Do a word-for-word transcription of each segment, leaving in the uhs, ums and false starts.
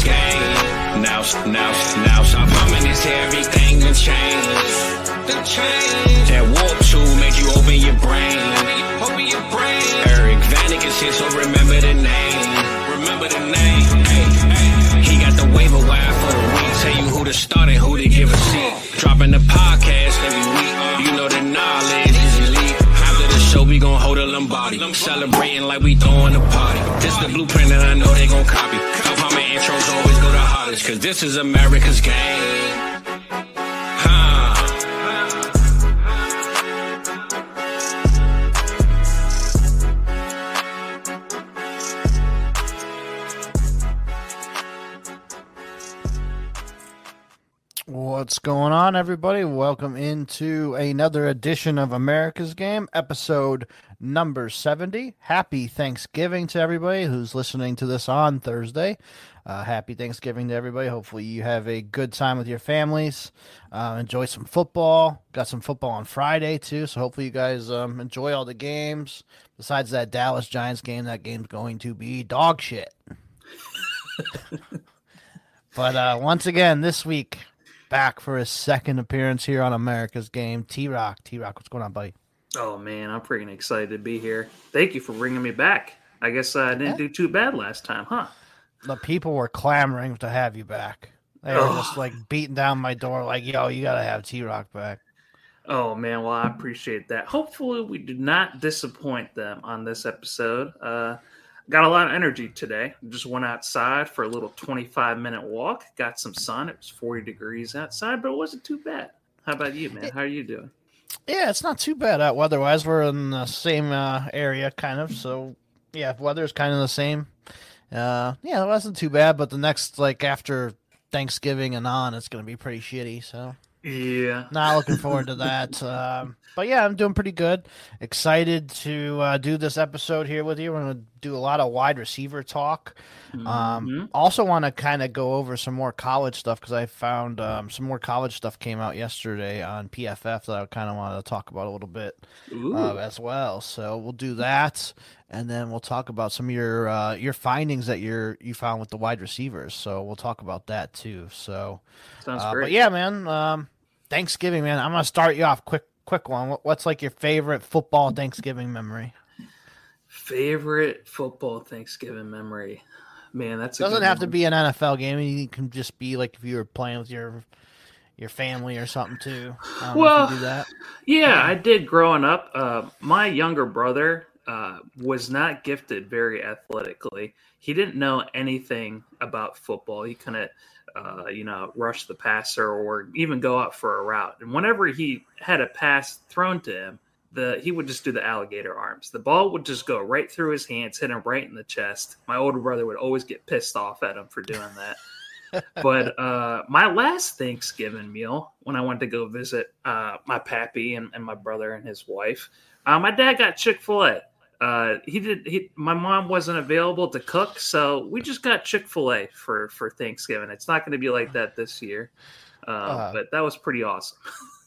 game. Now, now, now, stop humming this here, everything done changed. That warp tool made you open your brain. Open your brain. Eric Vanek is here, so remember the name. Remember the name. Hey, hey. He got the waiver wire for the week. Tell you who to start and who to give a seat. Dropping the podcast every week. You know the knowledge is elite. After the show, we gon' hold a Lombardi. Celebrating like we throwing a party. This the blueprint and I know they gon' copy. Top how my intros always go the hardest. Cause this is America's game. What's going on, everybody? Welcome into another edition of America's Game, episode number seventy. Happy Thanksgiving to everybody who's listening to this on Thursday. Uh, happy Thanksgiving to everybody. Hopefully you have a good time with your families. Uh, enjoy some football. Got some football on Friday, too, so hopefully you guys um, enjoy all the games. Besides that Dallas Giants game, that game's going to be dog shit. But uh, once again, this week, back for his second appearance here on America's Game, T-Rock. T-Rock, what's going on, buddy? Oh, man, I'm freaking excited to be here. Thank you for bringing me back. I guess I didn't yeah. do too bad last time, huh? The people were clamoring to have you back. They were oh. just, like, beating down my door like, yo, you got to have T-Rock back. Oh, man, well, I appreciate that. Hopefully we do not disappoint them on this episode. Uh, got a lot of energy today. Just went outside for a little twenty-five minute walk. Got some sun. It was forty degrees outside, but it wasn't too bad. How about you, man? How are you doing? Yeah, it's not too bad out weather-wise. We're in the same uh, area, kind of. So, yeah, weather's kind of the same. Uh, yeah, it wasn't too bad, but the next, like, after Thanksgiving and on, it's going to be pretty shitty, so. Yeah. Not looking forward to that. Um, but yeah, I'm doing pretty good. Excited to uh, do this episode here with you. We're going to do a lot of wide receiver talk. Um, mm-hmm. Also want to kind of go over some more college stuff because I found um, some more college stuff came out yesterday on P F F that I kind of wanted to talk about a little bit uh, as well. So we'll do that, and then we'll talk about some of your uh, your findings that you're you found with the wide receivers. So we'll talk about that too. So sounds uh, great. But yeah, man. Um, Thanksgiving, man. I'm gonna start you off quick, quick one. What's like your favorite football Thanksgiving memory? Favorite football Thanksgiving memory, man. That's a doesn't good have one. to be an N F L game. It can just be like if you were playing with your your family or something too. I don't well, know if you do that. Yeah, I did growing up. Uh, my younger brother uh, was not gifted very athletically. He didn't know anything about football. He couldn't. Uh, you know, rush the passer or even go out for a route. And whenever he had a pass thrown to him, the he would just do the alligator arms. The ball would just go right through his hands, hit him right in the chest. My older brother would always get pissed off at him for doing that. But uh, my last Thanksgiving meal, when I went to go visit uh, my pappy and, and my brother and his wife, uh, my dad got Chick-fil-A. Uh, he did. He, my mom wasn't available to cook, so we just got Chick-fil-A for, for Thanksgiving. It's not going to be like that this year, uh, uh, but that was pretty awesome.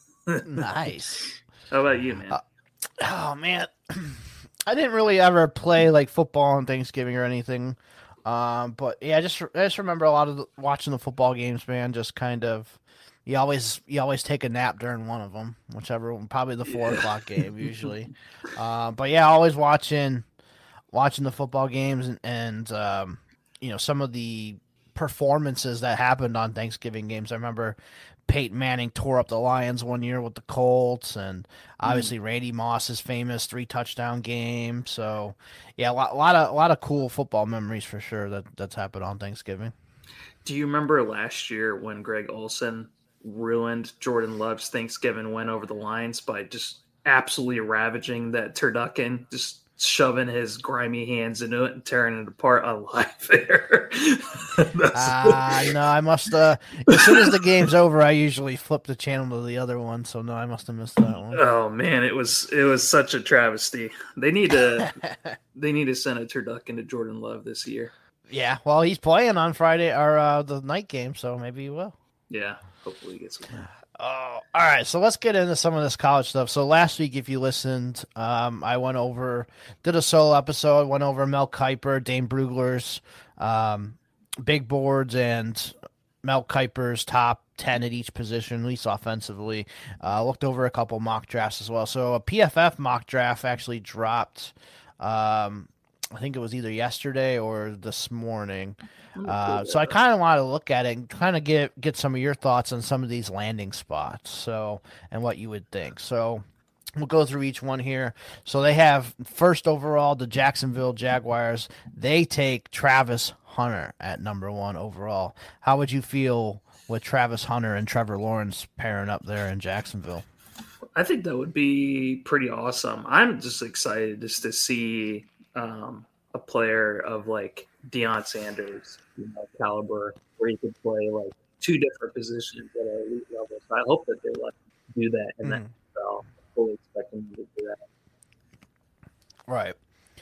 Nice. How about you, man? Uh, oh man, I didn't really ever play like football on Thanksgiving or anything, um, but yeah, I just I just remember a lot of the, watching the football games, man. Just kind of. You always you always take a nap during one of them, whichever one, probably the four yeah. o'clock game usually. Uh, but yeah, always watching watching the football games and, and um, you know, some of the performances that happened on Thanksgiving games. I remember Peyton Manning tore up the Lions one year with the Colts, and obviously mm. Randy Moss's famous three touchdown game. So yeah, a lot, a lot of a lot of cool football memories for sure that that's happened on Thanksgiving. Do you remember last year when Greg Olsen ruined Jordan Love's Thanksgiving win over the Lions by just absolutely ravaging that turducken, just shoving his grimy hands into it and tearing it apart on live there? Ah, uh, no, I must. Uh, as soon as the game's over, I usually flip the channel to the other one. So no, I must have missed that one. Oh man, it was it was such a travesty. They need to they need to send a turducken to Jordan Love this year. Yeah, well, he's playing on Friday or uh, the night game, so maybe he will. Yeah. Hopefully he gets one. Oh, all right. So let's get into some of this college stuff. So last week, if you listened, um, I went over, did a solo episode, went over Mel Kiper, Dane Brugler's um, big boards and Mel Kiper's top ten at each position, at least offensively. Uh, looked over a couple mock drafts as well. So a P F F mock draft actually dropped. Um, I think it was either yesterday or this morning. Uh, so I kind of want to look at it and kind of get get some of your thoughts on some of these landing spots. So and what you would think. So we'll go through each one here. So they have first overall the Jacksonville Jaguars. They take Travis Hunter at number one overall. How would you feel with Travis Hunter and Trevor Lawrence pairing up there in Jacksonville? I think that would be pretty awesome. I'm just excited just to see um, a player of like Deion Sanders, you know, caliber, where he could play like two different positions at an elite level. So I hope that they let him do that, and mm. that so I'm fully expecting him to do that. Right.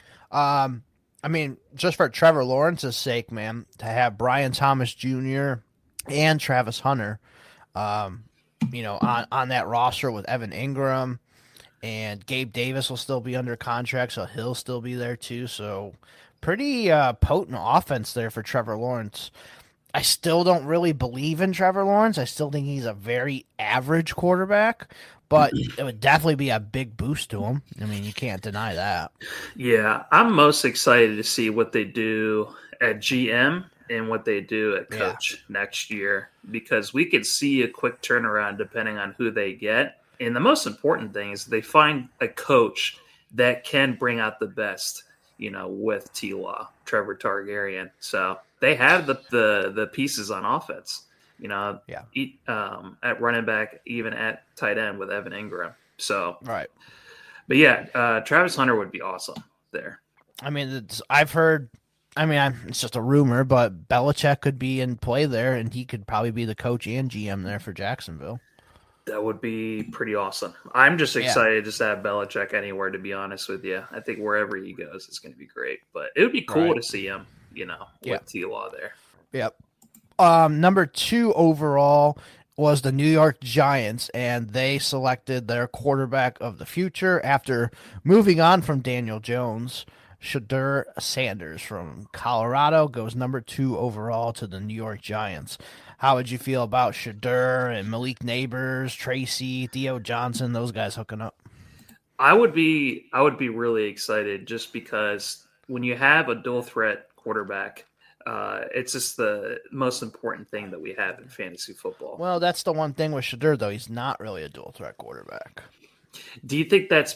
Um, I mean, just for Trevor Lawrence's sake, man, to have Brian Thomas Junior and Travis Hunter, um, you know, on, on that roster with Evan Ingram, and Gabe Davis will still be under contract, so he'll still be there too. So pretty uh, potent offense there for Trevor Lawrence. I still don't really believe in Trevor Lawrence. I still think he's a very average quarterback, but it would definitely be a big boost to him. I mean, you can't deny that. Yeah, I'm most excited to see what they do at G M and what they do at coach yeah. next year, because we could see a quick turnaround depending on who they get. And the most important thing is they find a coach that can bring out the best, you know, with T-Law, Trevor Targaryen. So they have the, the, the pieces on offense, you know, yeah. um, at running back, even at tight end with Evan Ingram. So, right. But yeah, uh, Travis Hunter would be awesome there. I mean, it's, I've heard, I mean, I'm, it's just a rumor, but Belichick could be in play there, and he could probably be the coach and G M there for Jacksonville. That would be pretty awesome. I'm just excited yeah. just to have Belichick anywhere, to be honest with you. I think wherever he goes, it's going to be great. But it would be cool right. to see him, you know, with yep. T-Law there. Yep. Um, number two overall was the New York Giants, and they selected their quarterback of the future after moving on from Daniel Jones. Shedeur Sanders from Colorado goes number two overall to the New York Giants. How would you feel about Shedeur and Malik Neighbors, Tracy, Theo Johnson, those guys hooking up? I would be I would be really excited, just because when you have a dual threat quarterback, uh, it's just the most important thing that we have in fantasy football. Well, that's the one thing with Shedeur, though. He's not really a dual threat quarterback. Do you think that's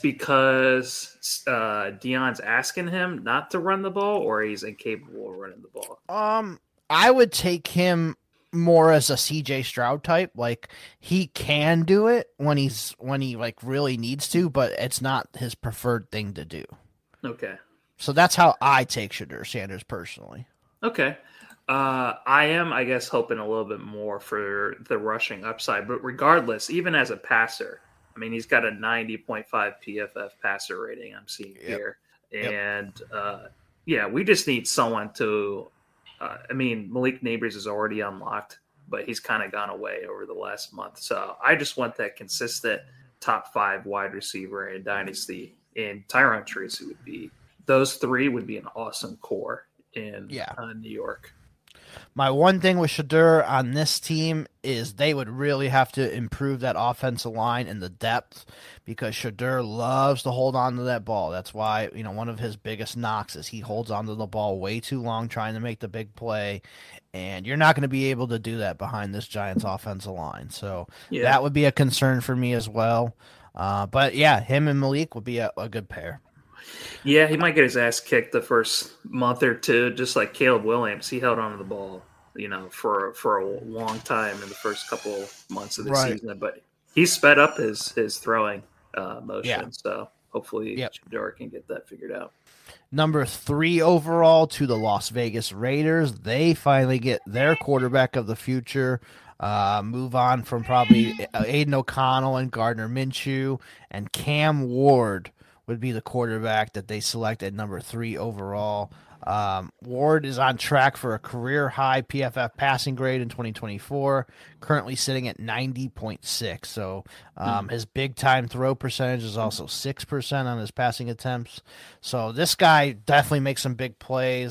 because uh, Deion's asking him not to run the ball, or he's incapable of running the ball? Um, I would take him more as a C J Stroud type. Like, he can do it when he's when he like really needs to, but it's not his preferred thing to do. Okay. So that's how I take Shedeur Sanders personally. Okay. Uh, I am, I guess, hoping a little bit more for the rushing upside, but regardless, even as a passer, I mean, he's got a ninety point five P F F passer rating I'm seeing yep. here. And, yep. uh, yeah, we just need someone to uh, – I mean, Malik Neighbors is already unlocked, but he's kind of gone away over the last month. So I just want that consistent top five wide receiver in Dynasty. And Tyron Tracy would be – those three would be an awesome core in yeah. uh, New York. My one thing with Shedeur on this team is they would really have to improve that offensive line and the depth, because Shedeur loves to hold on to that ball. That's why, you know, one of his biggest knocks is he holds onto the ball way too long trying to make the big play, and you're not going to be able to do that behind this Giants offensive line. So yeah. that would be a concern for me as well. Uh, but, yeah, him and Malik would be a, a good pair. Yeah, he might get his ass kicked the first month or two, just like Caleb Williams. He held on to the ball, you know, for for a long time in the first couple months of the right. season. But he sped up his his throwing uh, motion, yeah. so hopefully yep. Shedeur can get that figured out. Number three overall to the Las Vegas Raiders. They finally get their quarterback of the future. Uh, move on from probably Aiden O'Connell and Gardner Minshew, and Cam Ward would be the quarterback that they select at number three overall. Um, Ward is on track for a career-high P F F passing grade in twenty twenty-four, currently sitting at ninety point six. So um, his big-time throw percentage is also six percent on his passing attempts. So this guy definitely makes some big plays.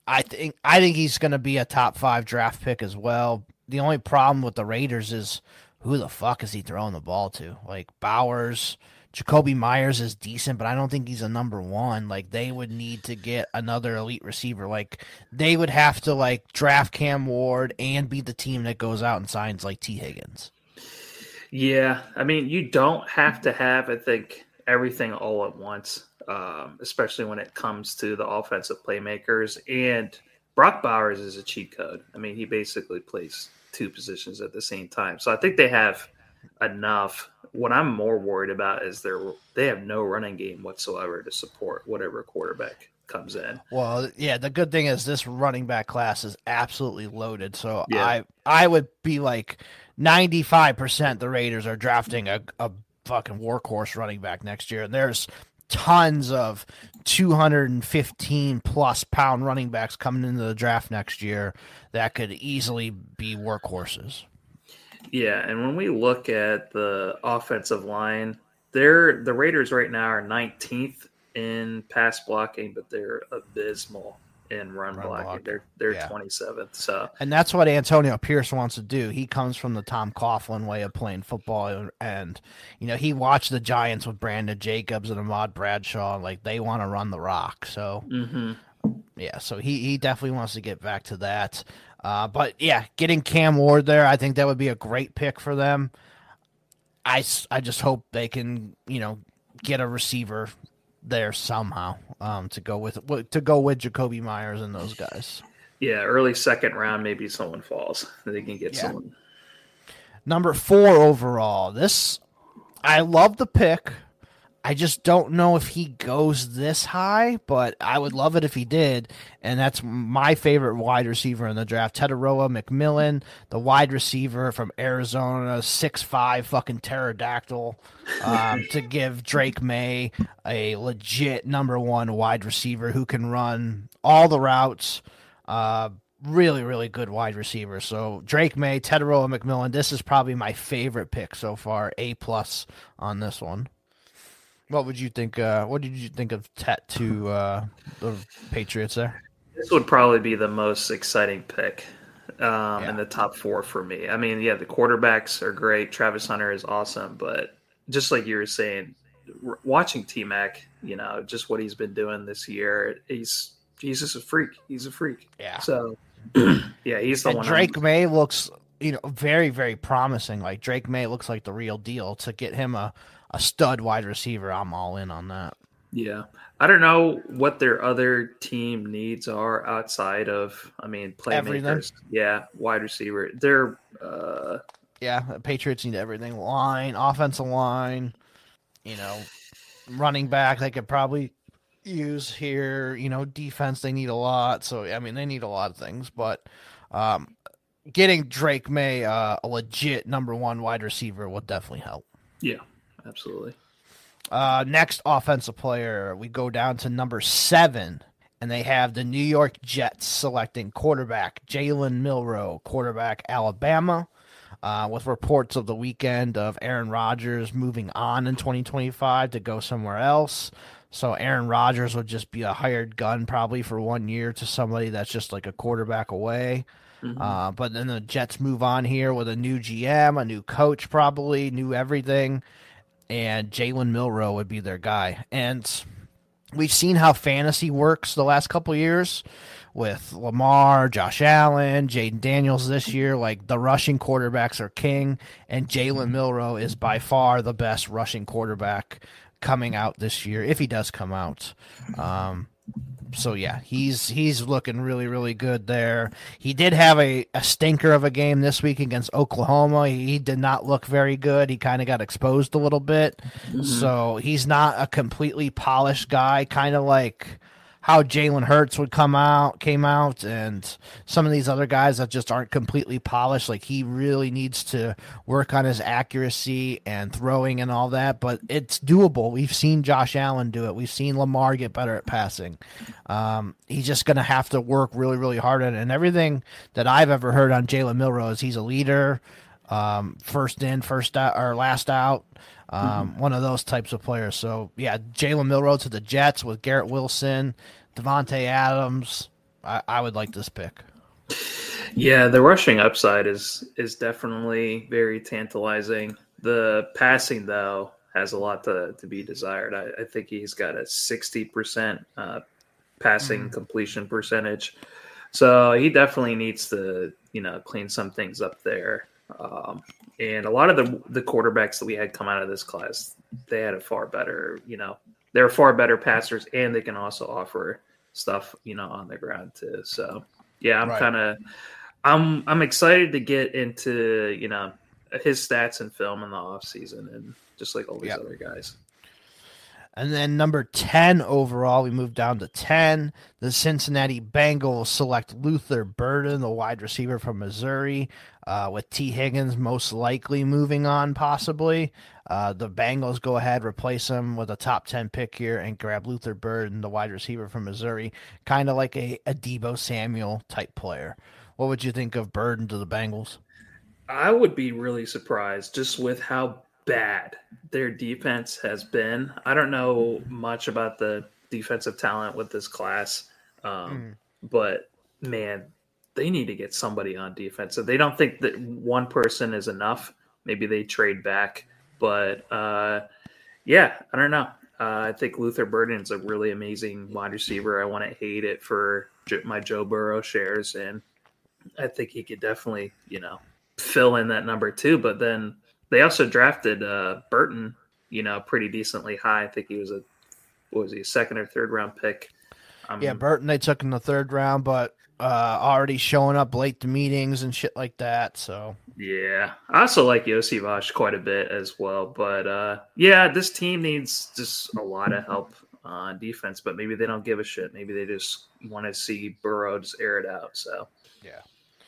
I think I think he's going to be a top five draft pick as well. The only problem with the Raiders is who the fuck is he throwing the ball to? Like Bowers, Jacoby Myers is decent, but I don't think he's a number one. Like they would need to get another elite receiver. Like they would have to like draft Cam Ward and be the team that goes out and signs like T. Higgins. Yeah, I mean you don't have to have I think everything all at once, um, especially when it comes to the offensive playmakers. And Brock Bowers is a cheat code. I mean he basically plays two positions at the same time. So I think they have enough. What I'm more worried about is they're they have no running game whatsoever to support whatever quarterback comes in. Well, yeah, the good thing is this running back class is absolutely loaded. So Yeah. I I would be like ninety-five percent the Raiders are drafting a, a fucking workhorse running back next year. And there's tons of two hundred fifteen plus pound running backs coming into the draft next year that could easily be workhorses. Yeah, and when we look at the offensive line, they're the Raiders right now are nineteenth in pass blocking, but they're abysmal in run, Run blocking. blocking. They're they're Yeah. twenty-seventh. So And that's what Antonio Pierce wants to do. He comes from the Tom Coughlin way of playing football. And, you know, he watched the Giants with Brandon Jacobs and Ahmad Bradshaw. Like, they want to run the rock. So, mhm. yeah, so he, he definitely wants to get back to that. Uh, but, yeah, getting Cam Ward there, I think that would be a great pick for them. I, s- I just hope they can, you know, get a receiver there somehow um, to go with to go with Jacoby Myers and those guys. Yeah, early second round, maybe someone falls. They can get Yeah. someone. Number four overall. This, I love the pick. I just don't know if he goes this high, but I would love it if he did. And that's my favorite wide receiver in the draft, Teteroa McMillan, the wide receiver from Arizona, six five fucking pterodactyl, um, to give Drake May a legit number one wide receiver who can run all the routes. Uh, really, really good wide receiver. So Drake May, Teteroa McMillan, this is probably my favorite pick so far. A plus on this one. What would you think? Uh, what did you think of Tet to uh, the Patriots there? This would probably be the most exciting pick um, Yeah. in the top four for me. I mean, yeah, the quarterbacks are great. Travis Hunter is awesome, but just like you were saying, r- watching T-Mac, you know, just what he's been doing this year, he's he's just a freak. He's a freak. Yeah. So, yeah, he's the And one. Drake I'm- May looks, you know, very, very promising. Like Drake May looks like the real deal. To get him a, a stud wide receiver, I'm all in on that. Yeah. I don't know what their other team needs are outside of, I mean, Everything. playmakers. Yeah, wide receiver. They're, uh, Yeah, the Patriots need everything. Line, offensive line, you know, running back they could probably use here. You know, defense they need a lot. So, I mean, they need a lot of things. But um, getting Drake May uh, a legit number one wide receiver would definitely help. yeah, absolutely. Uh, next offensive player, we go down to number seven, and they have the New York Jets selecting quarterback Jalen Milroe, quarterback Alabama, uh, with reports of the weekend of Aaron Rodgers moving on in twenty twenty-five to go somewhere else. So Aaron Rodgers would just be a hired gun probably for one year to somebody that's just like a quarterback away. Mhm. Uh, but then the Jets move on here with a new G M, a new coach probably, new everything. And Jalen Milroe would be their guy. And we've seen how fantasy works the last couple of years with Lamar, Josh Allen, Jaden Daniels this year. Like the rushing quarterbacks are king, and Jalen Milroe is by far the best rushing quarterback coming out this year, if he does come out. Um, so yeah, he's he's looking really, really good there. He did have a, a stinker of a game this week against Oklahoma. He, he did not look very good. He kind of got exposed a little bit. Mhm. So he's not a completely polished guy, kind of like how Jalen Hurts would come out, came out, and some of these other guys that just aren't completely polished. Like he really needs to work on his accuracy and throwing and all that, but it's doable. We've seen Josh Allen do it. We've seen Lamar get better at passing. Um, he's just going to have to work really, really hard at it. And everything that I've ever heard on Jalen Milroe is he's a leader, um, first in, first out, or last out. Um, mm-hmm. One of those types of players. So, yeah, Jalen Milroe to the Jets with Garrett Wilson, Devontae Adams, I, I would like this pick. Yeah, the rushing upside is is definitely very tantalizing. The passing, though, has a lot to, to be desired. I, I think he's got a sixty percent uh, passing mm-hmm. completion percentage. So he definitely needs to, you know, clean some things up there. Um, and a lot of the the quarterbacks that we had come out of this class, they had a far better, you know, they're far better passers, and they can also offer stuff, you know, on the ground too. So yeah, I'm right. kind of, I'm I'm excited to get into, you know, his stats and film in the off season, and just like all these yep. other guys. And then number ten overall, we move down to ten. The Cincinnati Bengals select Luther Burden, the wide receiver from Missouri, uh, with T. Higgins most likely moving on possibly. Uh, the Bengals go ahead, replace him with a top ten pick here, and grab Luther Burden, the wide receiver from Missouri, kind of like a, a Deebo Samuel type player. What would you think of Burden to the Bengals? I would be really surprised just with how bad their defense has been. I don't know much about the defensive talent with this class, um, mm. but man, they need to get somebody on defense. If they don't think that one person is enough, maybe they trade back. But uh, yeah, I don't know. Uh, I think Luther Burden is a really amazing wide receiver. I want to hate it for my Joe Burrow shares, and I think he could definitely, you know, fill in that number two. But then they also drafted uh, Burton, you know, pretty decently high. I think he was a, what was he, a second or third round pick. Um, yeah, Burton they took in the third round, but uh, already showing up late to meetings and shit like that. So yeah, I also like Yossi Vosh quite a bit as well. But uh, yeah, this team needs just a lot of help on defense. But maybe they don't give a shit. Maybe they just want to see Burrow just air it out. So yeah.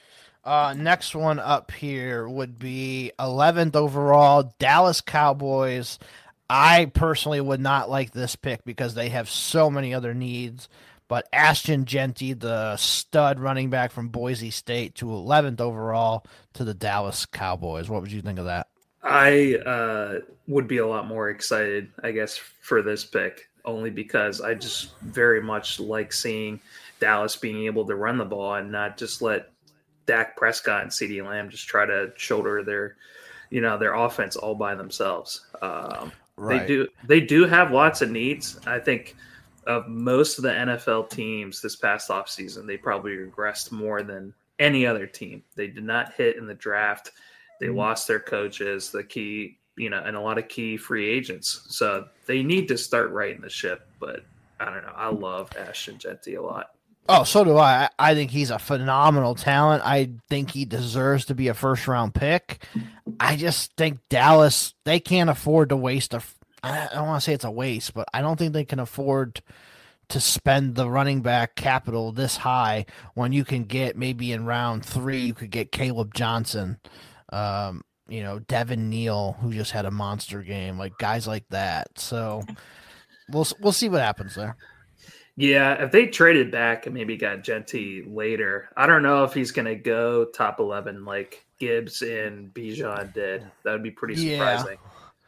Uh, next one up here would be eleventh overall, Dallas Cowboys. I personally would not like this pick because they have so many other needs. But Ashton Jeanty, the stud running back from Boise State, to eleventh overall to the Dallas Cowboys. What would you think of that? I uh, would be a lot more excited, I guess, for this pick, only because I just very much like seeing Dallas being able to run the ball and not just let Dak Prescott and CeeDee Lamb just try to shoulder their, you know, their offense all by themselves. Um, right. They do, they do have lots of needs. I think of most of the N F L teams this past offseason, they probably regressed more than any other team. They did not hit in the draft. They mm-hmm. lost their coaches, the key, you know, and a lot of key free agents. So they need to start righting the ship. But I don't know. I love Ashton Jeanty a lot. Oh, so do I. I think he's a phenomenal talent. I think he deserves to be a first-round pick. I just think Dallas, they can't afford to waste a – I don't want to say it's a waste, but I don't think they can afford to spend the running back capital this high when you can get maybe in round three, you could get Caleb Johnson, um, you know, Devin Neal, who just had a monster game, like guys like that. So we'll we'll see what happens there. Yeah, if they traded back and maybe got Jeanty later, I don't know if he's going to go top eleven like Gibbs and Bijan did. That would be pretty surprising.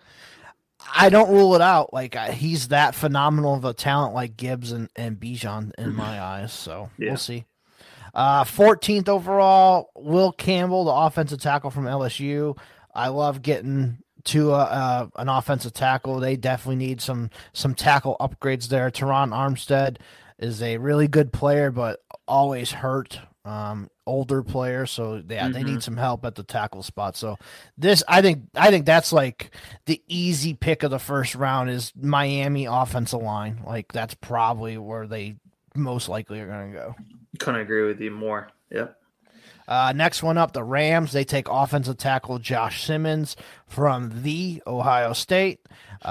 Yeah. I don't rule it out. Like I, he's that phenomenal of a talent like Gibbs and, and Bijan in my eyes. So yeah. We'll see. Uh, fourteenth overall, Will Campbell, the offensive tackle from L S U. I love getting to uh, uh, an offensive tackle. They definitely need some some tackle upgrades there. Teron Armstead is a really good player, but always hurt. Um, older player, so yeah, mm-hmm. they need some help at the tackle spot. So this, I think, I think that's like the easy pick of the first round is Miami offensive line. Like that's probably where they most likely are going to go. Couldn't agree with you more. Yep. Uh, next one up, the Rams. They take offensive tackle Josh Simmons from the Ohio State.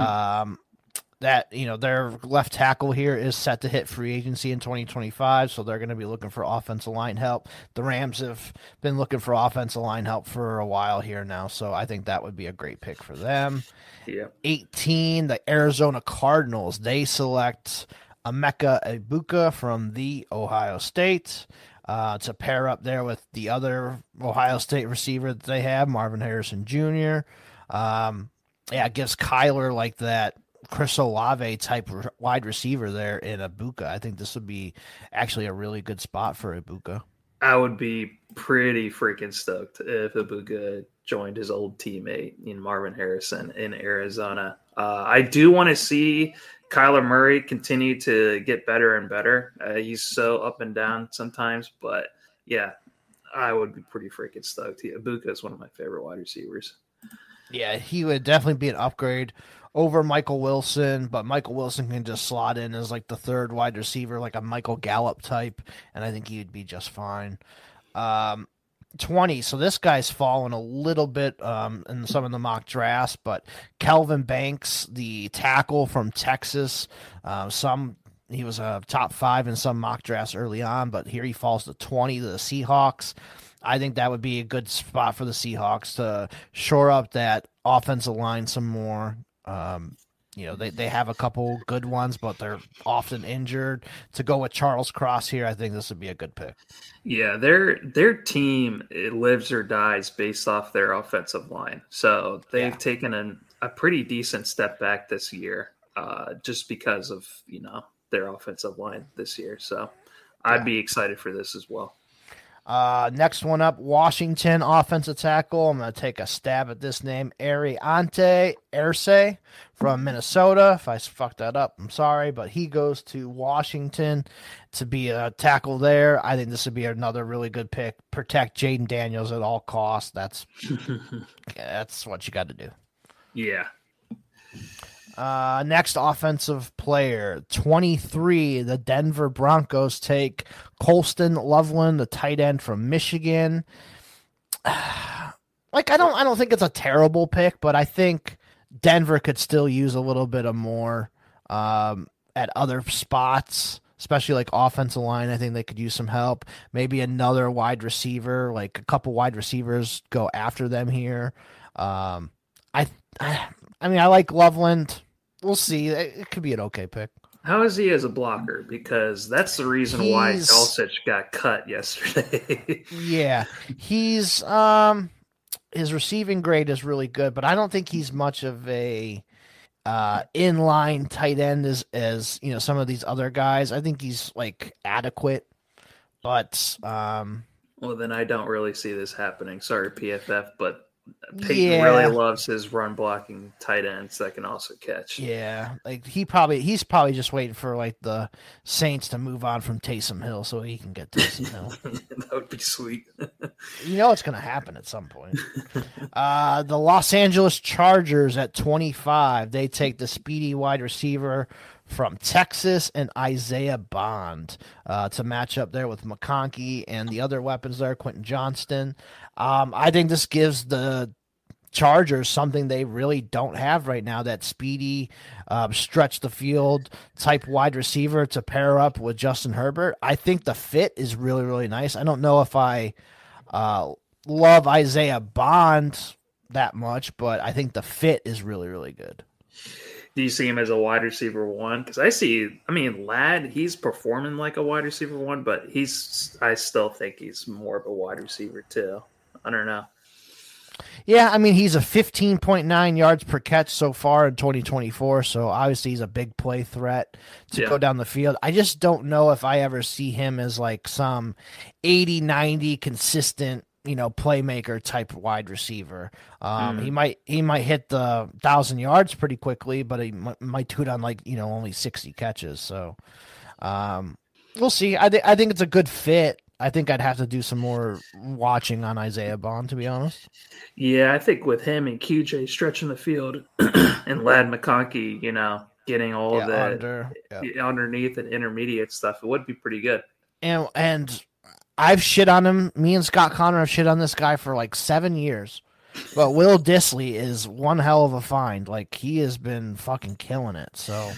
Um, that, you know, their left tackle here is set to hit free agency in twenty twenty-five, so they're going to be looking for offensive line help. The Rams have been looking for offensive line help for a while here now, so I think that would be a great pick for them. Yeah. eighteen, the Arizona Cardinals. They select Emeka Egbuka from the Ohio State. Uh, to pair up there with the other Ohio State receiver that they have, Marvin Harrison Junior Um, yeah, it gives Kyler like that Chris Olave type wide receiver there in Ibuka. I think this would be actually a really good spot for Ibuka. I would be pretty freaking stoked if Ibuka joined his old teammate, you know, Marvin Harrison in Arizona. Uh, I do want to see Kyler Murray continue to get better and better. Uh, he's so up and down sometimes, but yeah, I would be pretty freaking stoked. Ibuka is one of my favorite wide receivers. Yeah, he would definitely be an upgrade over Michael Wilson, but Michael Wilson can just slot in as like the third wide receiver, like a Michael Gallup type, and I think he'd be just fine. Um, twenty, so this guy's fallen a little bit um, in some of the mock drafts, but Kelvin Banks, the tackle from Texas, uh, some he was a top five in some mock drafts early on, but here he falls to twenty to the Seahawks. I think that would be a good spot for the Seahawks to shore up that offensive line some more. Um, you know, they, they have a couple good ones, but they're often injured. To go with Charles Cross here, I think this would be a good pick. Yeah, their their team it lives or dies based off their offensive line. So they've yeah. taken an, a pretty decent step back this year, uh, just because of, you know, their offensive line this year. So I'd yeah. be excited for this as well. Uh, next one up, Washington offensive tackle. I'm going to take a stab at this name, Ariante Erse from Minnesota. If I fucked that up, I'm sorry, but he goes to Washington to be a tackle there. I think this would be another really good pick. Protect Jaden Daniels at all costs. That's that's what you got to do. Yeah. Uh, next offensive player, twenty-three, the Denver Broncos take Colston Loveland, the tight end from Michigan. Like, I don't, I don't think it's a terrible pick, but I think Denver could still use a little bit of more um, at other spots, especially like offensive line. I think they could use some help. Maybe another wide receiver, like a couple wide receivers go after them here. Um, I, I, I mean, I like Loveland. We'll see. It could be an okay pick. How is he as a blocker? Because that's the reason he's, why Dulcich got cut yesterday. yeah, he's um, his receiving grade is really good, but I don't think he's much of a uh, inline tight end as as you know some of these other guys. I think he's like adequate, but um, well, then I don't really see this happening. Sorry, P F F, but Peyton yeah. really loves his run blocking tight ends that can also catch. Yeah, like he probably he's probably just waiting for like the Saints to move on from Taysom Hill so he can get Taysom Hill. That would be sweet. You know it's going to happen at some point. uh, the Los Angeles Chargers at twenty-five, they take the speedy wide receiver from Texas and Isaiah Bond uh, to match up there with McConkey and the other weapons there, Quentin Johnston. Um, I think this gives the Chargers something they really don't have right now, that speedy, uh, stretch the field type wide receiver to pair up with Justin Herbert. I think the fit is really, really nice. I don't know if I uh, love Isaiah Bond that much, but I think the fit is really, really good. Do you see him as a wide receiver one? Because I see, I mean, Ladd, he's performing like a wide receiver one, but he's, I still think he's more of a wide receiver too. I don't know. Yeah, I mean, he's a fifteen point nine yards per catch so far in twenty twenty-four, so obviously he's a big play threat to yeah. go down the field. I just don't know if I ever see him as like some eighty ninety consistent, you know, playmaker type wide receiver. Um, mm. He might he might hit the thousand yards pretty quickly, but he might, might do it on like, you know, only sixty catches. So um, we'll see. I think I think it's a good fit. I think I'd have to do some more watching on Isaiah Bond, to be honest. Yeah, I think with him and Q J stretching the field and Ladd McConkey, you know, getting all yeah, of that under, yeah. underneath and intermediate stuff, it would be pretty good. And and I've shit on him. Me and Scott Connor have shit on this guy for like seven years. But Will Dissly is one hell of a find. Like, he has been fucking killing it. So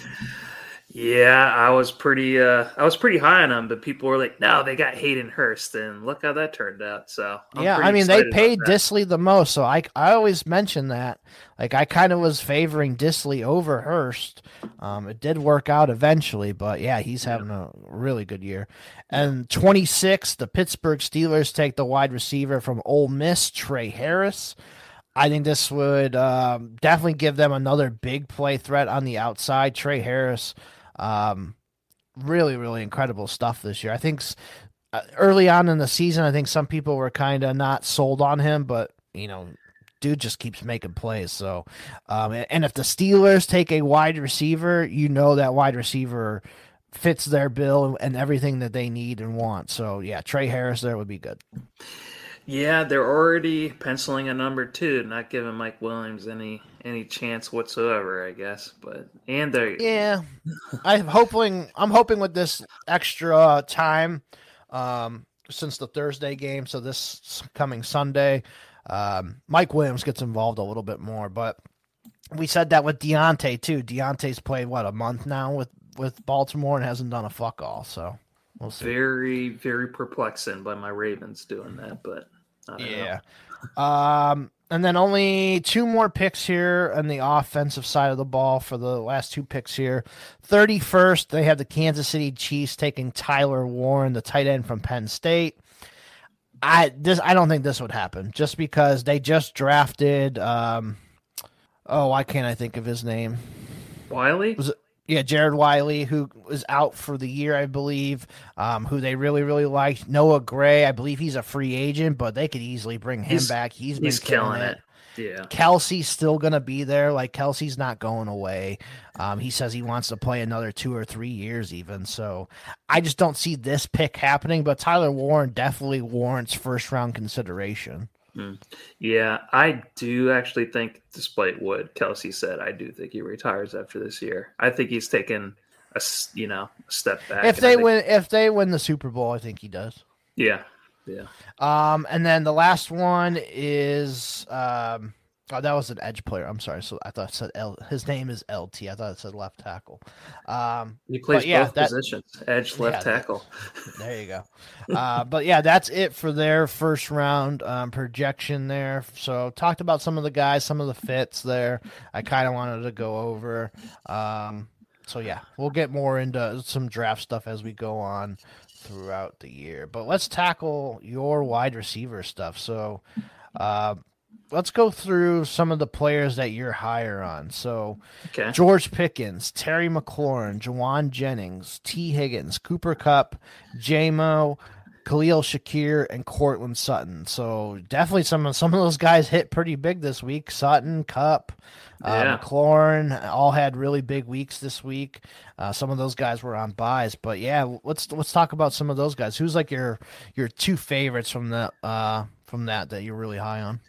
yeah, I was pretty uh I was pretty high on him, but people were like, no, they got Hayden Hurst, and look how that turned out. So I'm yeah, I mean, they paid Dissly the most, so I I always mention that. Like, I kind of was favoring Dissly over Hurst. Um, it did work out eventually, but yeah, he's having a really good year. And twenty-six, the Pittsburgh Steelers take the wide receiver from Ole Miss, Trey Harris. I think this would um, definitely give them another big play threat on the outside. Trey Harris, um, really, really incredible stuff this year. I think uh, early on in the season, I think some people were kind of not sold on him, but, you know, dude just keeps making plays. So, um, and if the Steelers take a wide receiver, you know that wide receiver fits their bill and everything that they need and want. So, yeah, Trey Harris there would be good. Yeah, they're already penciling a number two, not giving Mike Williams any any chance whatsoever, I guess. But and they yeah, I'm hoping I'm hoping with this extra time, um, since the Thursday game, so this coming Sunday, um, Mike Williams gets involved a little bit more. But we said that with Deontay too. Deontay's played what a month now with with Baltimore and hasn't done a fuck all. So. We'll see. Very, very perplexing by my Ravens doing that, but I don't yeah. know. Um, and then only two more picks here on the offensive side of the ball for the last two picks here. thirty-first, they have the Kansas City Chiefs taking Tyler Warren, the tight end from Penn State. I this I don't think this would happen just because they just drafted. Um, oh, why can't I think of his name? Wiley? Was it? Yeah, Jared Wiley, who is out for the year, I believe, um, who they really, really liked. Noah Gray, I believe he's a free agent, but they could easily bring him he's, back. He's been he's killing it. it. Yeah. Kelsey's still going to be there. Like, Kelsey's not going away. Um, he says he wants to play another two or three years even. So I just don't see this pick happening, but Tyler Warren definitely warrants first-round consideration. Mm. Yeah, I do actually think, despite what Kelsey said, I do think he retires after this year. I think he's taken a you know a step back. If they think, win, if they win the Super Bowl, I think he does. Yeah, yeah. Um, and then the last one is um, oh, that was an edge player. I'm sorry, so I thought it said L. His name is L T. I thought it said left tackle. Um, he plays yeah, both that, positions, edge, left yeah, tackle. That, there you go. Uh, but yeah, that's it for their first round um, projection there. So talked about some of the guys, some of the fits there. I kind of wanted to go over. Um, so yeah, we'll get more into some draft stuff as we go on throughout the year. But let's tackle your wide receiver stuff. So. Uh, Let's go through some of the players that you're higher on. So, okay. George Pickens, Terry McLaurin, Jawan Jennings, T. Higgins, Cooper Kupp, J-Mo, Khalil Shakir, and Cortland Sutton. So, definitely some of, some of those guys hit pretty big this week. Sutton, Kupp, yeah. uh, McLaurin all had really big weeks this week. Uh, some of those guys were on buys. But, yeah, let's let's talk about some of those guys. Who's like your your two favorites from the uh, from that that you're really high on?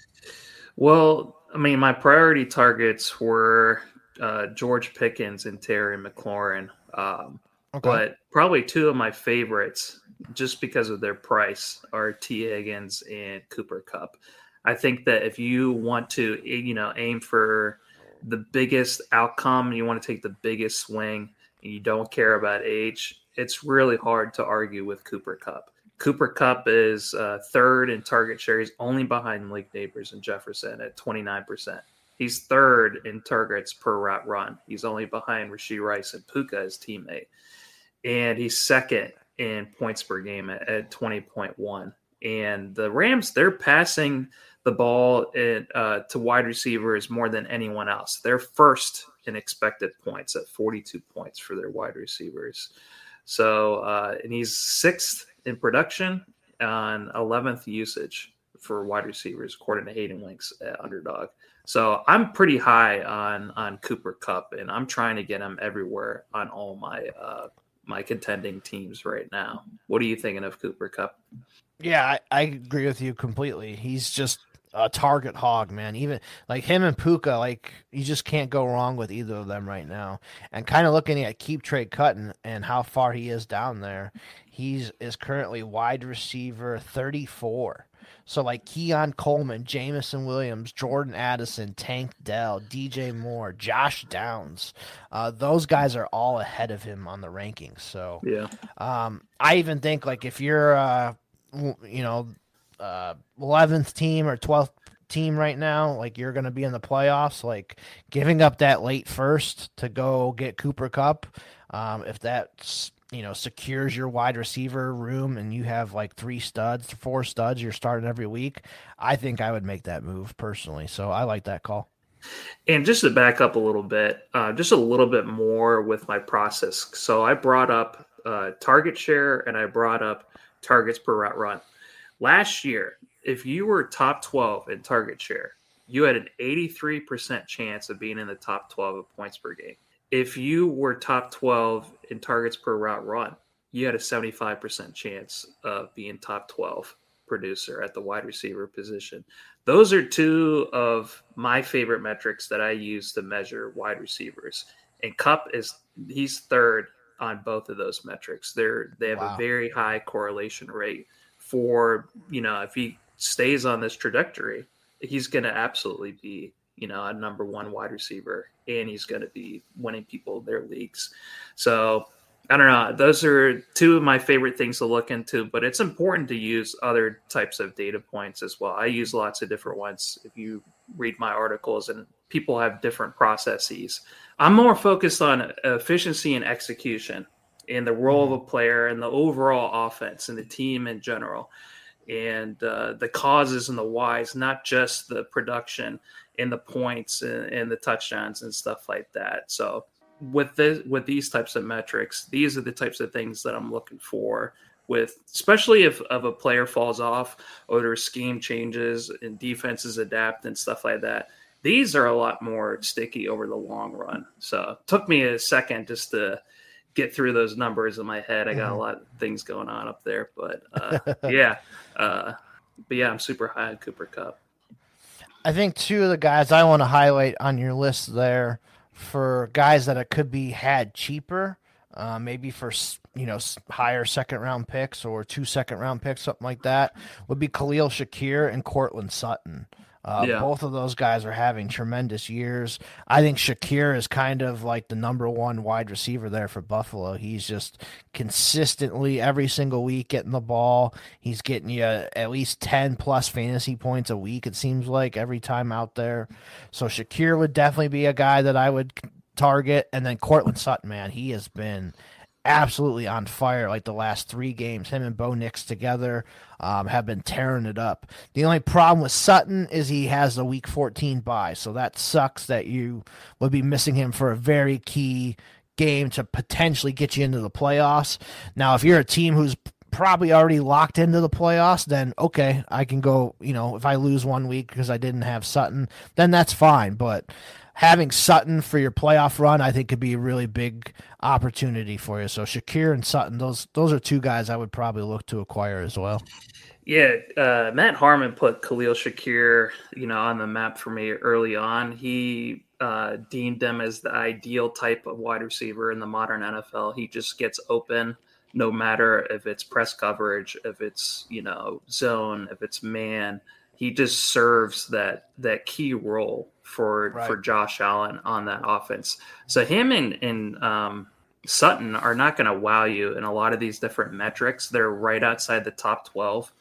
Well, I mean, my priority targets were uh, George Pickens and Terry McLaurin. Um, okay. But probably two of my favorites, just because of their price, are T. Higgins and Cooper Kupp. I think that if you want to, you know, aim for the biggest outcome, you want to take the biggest swing, and you don't care about age, it's really hard to argue with Cooper Kupp. Cooper Kupp is uh, third in target share. He's only behind Malik Neighbors and Jefferson at twenty-nine percent. He's third in targets per route run. He's only behind Rashee Rice and Puka, his teammate. And he's second in points per game at, at twenty point one. And the Rams, they're passing the ball at, uh, to wide receivers more than anyone else. They're first in expected points at forty-two points for their wide receivers. So, uh, and he's sixth in production on eleventh usage for wide receivers, according to Hayden Winks at Underdog. So I'm pretty high on on Cooper Kupp, and I'm trying to get him everywhere on all my uh, my contending teams right now. What are you thinking of Cooper Kupp? Yeah, I, I agree with you completely. He's just a target hog, man. Even like him and Puka, like you just can't go wrong with either of them right now. And kind of looking at Keep Trade Cutting and how far he is down there, he's is currently wide receiver thirty-four. So like Keon Coleman, Jamison Williams, Jordan Addison, Tank Dell, D J Moore, Josh Downs, uh, those guys are all ahead of him on the rankings. So yeah, um, I even think like if you're, uh, you know, uh, eleventh team or twelfth team right now, like you're going to be in the playoffs, like giving up that late first to go get Cooper Kupp. Um, if that's you know, secures your wide receiver room and you have like three studs, four studs you're starting every week, I think I would make that move personally. So I like that call. And just to back up a little bit, uh, just a little bit more with my process. So I brought up uh, target share and I brought up targets per route run. Last year, if you were top twelve in target share, you had an eighty-three percent chance of being in the top twelve of points per game. If you were top twelve in targets per route run, you had a seventy-five percent chance of being top twelve producer at the wide receiver position. Those are two of my favorite metrics that I use to measure wide receivers. And Kupp is he's third on both of those metrics. They're they have wow. a very high correlation rate for, you know, if he stays on this trajectory, he's going to absolutely be, you know, a number one wide receiver, and he's going to be winning people their leagues. So I don't know. Those are two of my favorite things to look into, but it's important to use other types of data points as well. I use lots of different ones. If you read my articles, and people have different processes. I'm more focused on efficiency and execution and the role of a player and the overall offense and the team in general, and uh, the causes and the whys, not just the production and the points and, and the touchdowns and stuff like that. So with this, with these types of metrics, these are the types of things that I'm looking for with, especially if, if a player falls off or their scheme changes and defenses adapt and stuff like that. These are a lot more sticky over the long run. So it took me a second just to get through those numbers in my head. I got a lot of things going on up there, but uh, yeah. Uh, but yeah, I'm super high on Cooper Kupp. I think two of the guys I want to highlight on your list there for guys that it could be had cheaper, uh, maybe for, you know, higher second round picks or two second round picks, something like that, would be Khalil Shakir and Courtland Sutton. Uh, yeah. Both of those guys are having tremendous years. I think Shakir is kind of like the number one wide receiver there for Buffalo. He's just consistently every single week getting the ball. He's getting you at least ten plus fantasy points a week, it seems like, every time out there. So Shakir would definitely be a guy that I would target. And then Courtland Sutton, man, he has been absolutely on fire like the last three games. Him and Bo Nix together um, have been tearing it up. The only problem with Sutton is he has a week fourteen bye, so that sucks that you would be missing him for a very key game to potentially get you into the playoffs. Now, if you're a team who's probably already locked into the playoffs, then okay, I can go, you know, if I lose one week because I didn't have Sutton, then that's fine. But having Sutton for your playoff run, I think, could be a really big opportunity for you. So Shakir and Sutton, those those are two guys I would probably look to acquire as well. Yeah, uh, Matt Harmon put Khalil Shakir, you know, on the map for me early on. He uh, deemed them as the ideal type of wide receiver in the modern N F L. He just gets open no matter if it's press coverage, if it's, you know, zone, if it's man. He just serves that that key role for right. for Josh Allen on that offense. So him and, and um, Sutton are not going to wow you in a lot of these different metrics. They're right outside the top twelve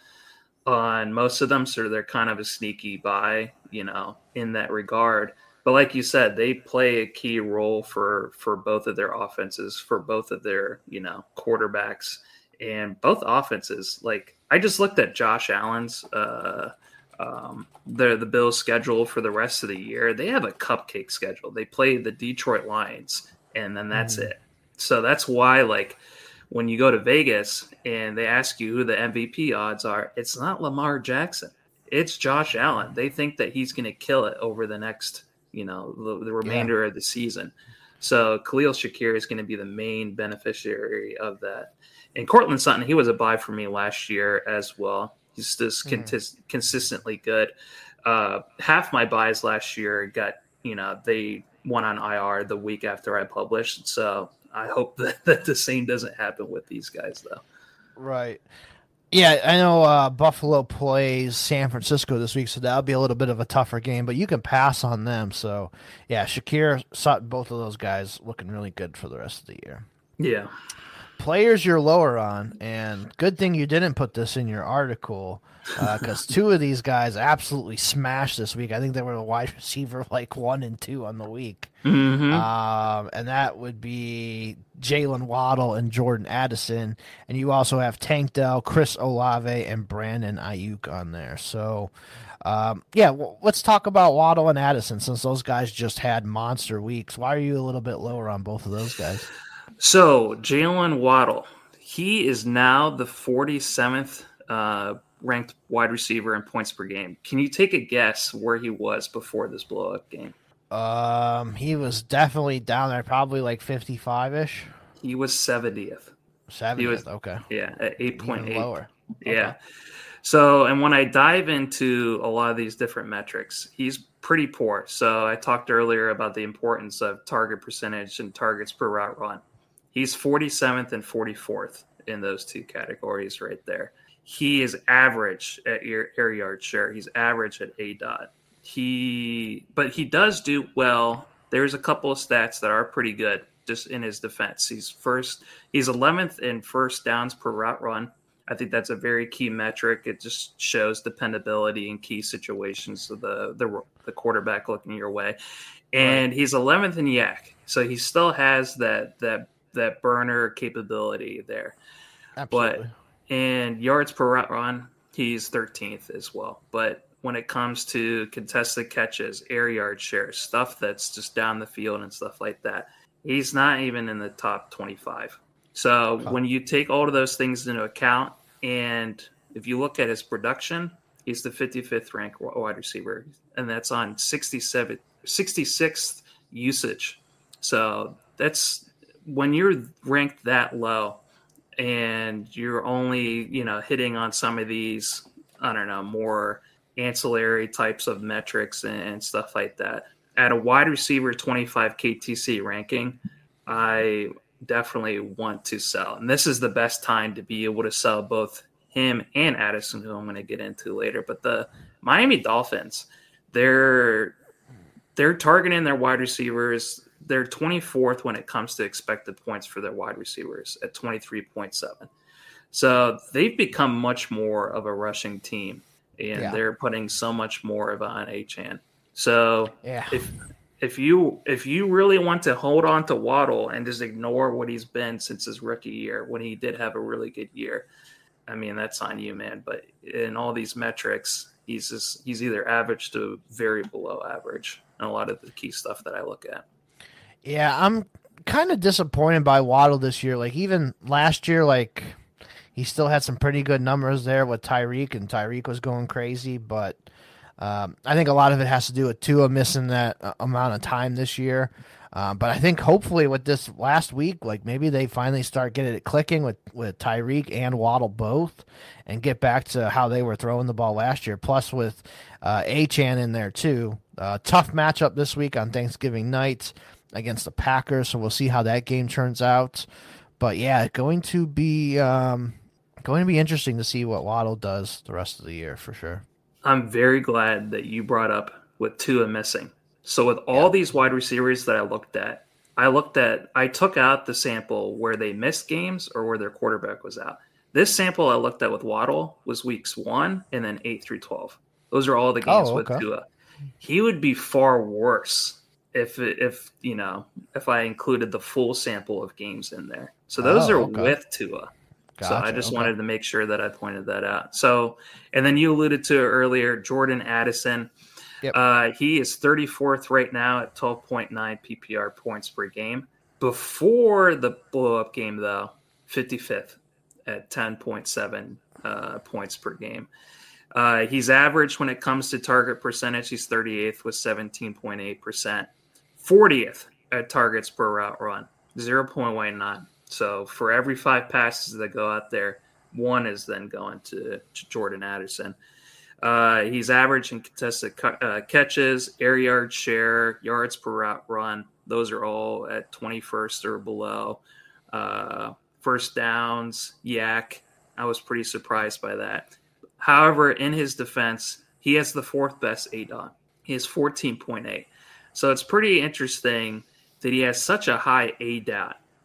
on most of them, so they're kind of a sneaky buy, you know, in that regard. But like you said, they play a key role for for both of their offenses, for both of their, you know, quarterbacks, and both offenses. Like, I just looked at Josh Allen's uh Um, the the Bills' schedule for the rest of the year. They have a cupcake schedule. They play the Detroit Lions, and then that's mm. it. So that's why, like, when you go to Vegas and they ask you who the M V P odds are, it's not Lamar Jackson. It's Josh Allen. They think that he's going to kill it over the next, you know, the, the remainder yeah. of the season. So Khalil Shakir is going to be the main beneficiary of that. And Courtland Sutton, he was a buy for me last year as well. He's just mm. cons- consistently good. Uh, half my buys last year got, you know, they went on I R the week after I published. So I hope that, that the same doesn't happen with these guys, though. Right. Yeah, I know uh, Buffalo plays San Francisco this week, so that'll be a little bit of a tougher game, but you can pass on them. So, yeah, Shakir, Sutton, both of those guys looking really good for the rest of the year. Yeah. players you're lower on, and good thing you didn't put this in your article, because uh, two of these guys absolutely smashed this week. I think they were the wide receiver like one and two on the week. Mm-hmm. Um, and that would be Jalen Waddle and Jordan Addison. And you also have Tank Dell, Chris Olave, and Brandon Ayuk on there. So, um, yeah, well, let's talk about Waddle and Addison since those guys just had monster weeks. Why are you a little bit lower on both of those guys? So, Jalen Waddle, he is now the forty-seventh uh, ranked wide receiver in points per game. Can you take a guess where he was before this blow-up game? Um, he was definitely down there, probably like fifty-five-ish. He was seventieth. seventieth, okay. Yeah, at eight point eight. Lower. Yeah. Okay. So, and when I dive into a lot of these different metrics, he's pretty poor. So I talked earlier about the importance of target percentage and targets per route run. He's forty-seventh and forty-fourth in those two categories right there. He is average at air, air yard share. He's average at A dot. He, but he does do well. There's a couple of stats that are pretty good just in his defense. He's first, he's eleventh in first downs per route run. I think that's a very key metric. It just shows dependability in key situations of the, the, the quarterback looking your way. And right. He's eleventh in yak. So he still has that, that, that burner capability there. Absolutely. But in yards per route run, he's thirteenth as well. But when it comes to contested catches, air yard shares, stuff that's just down the field and stuff like that, he's not even in the top twenty-five. So oh. when you take all of those things into account, and if you look at his production, he's the fifty-fifth ranked wide receiver, and that's on sixty-seven, sixty-sixth usage. So that's when you're ranked that low and you're only, you know, hitting on some of these, I don't know, more ancillary types of metrics and, and stuff like that. At a wide receiver twenty-five K T C ranking, I definitely want to sell. And this is the best time to be able to sell both him and Addison, who I'm going to get into later. But the Miami Dolphins, they're they're targeting their wide receivers. They're twenty-fourth when it comes to expected points for their wide receivers at twenty-three point seven. So they've become much more of a rushing team, and yeah. they're putting so much more of on Achane. So yeah. if if you if you really want to hold on to Waddle and just ignore what he's been since his rookie year, when he did have a really good year, I mean, that's on you, man. But in all these metrics, he's just, he's either average to very below average in a lot of the key stuff that I look at. Yeah, I'm kind of disappointed by Waddle this year. Like, even last year, like, he still had some pretty good numbers there with Tyreek, and Tyreek was going crazy. But um, I think a lot of it has to do with Tua missing that uh, amount of time this year. Uh, but I think hopefully with this last week, like, maybe they finally start getting it clicking with, with Tyreek and Waddle both and get back to how they were throwing the ball last year. Plus with uh, Achane in there too. Uh, tough matchup this week on Thanksgiving night against the Packers, so we'll see how that game turns out. But yeah, going to be um, going to be interesting to see what Waddle does the rest of the year for sure. I'm very glad that you brought up with Tua missing. So with all yeah. these wide receivers that I looked at, I looked at I took out the sample where they missed games or where their quarterback was out. This sample I looked at with Waddle was weeks one and then eight through twelve. Those are all the games oh, okay. with Tua. He would be far worse if if you know if I included the full sample of games in there. So those oh, are okay. with Tua. Gotcha, so I just okay. wanted to make sure that I pointed that out. So, and then you alluded to it earlier, Jordan Addison. Yep. Uh, he is thirty-fourth right now at twelve point nine P P R points per game. Before the blow-up game, though, fifty-fifth at ten point seven uh, points per game. Uh, he's average when it comes to target percentage. He's thirty-eighth with seventeen point eight percent. fortieth at targets per route run, zero point one nine. So for every five passes that go out there, one is then going to, to Jordan Addison. Uh, he's average in contested uh, catches, air yard share, yards per route run. Those are all at twenty-first or below. Uh, first downs, yak. I was pretty surprised by that. However, in his defense, he has the fourth best A D O T. He has fourteen point eight. So it's pretty interesting that he has such a high A D O T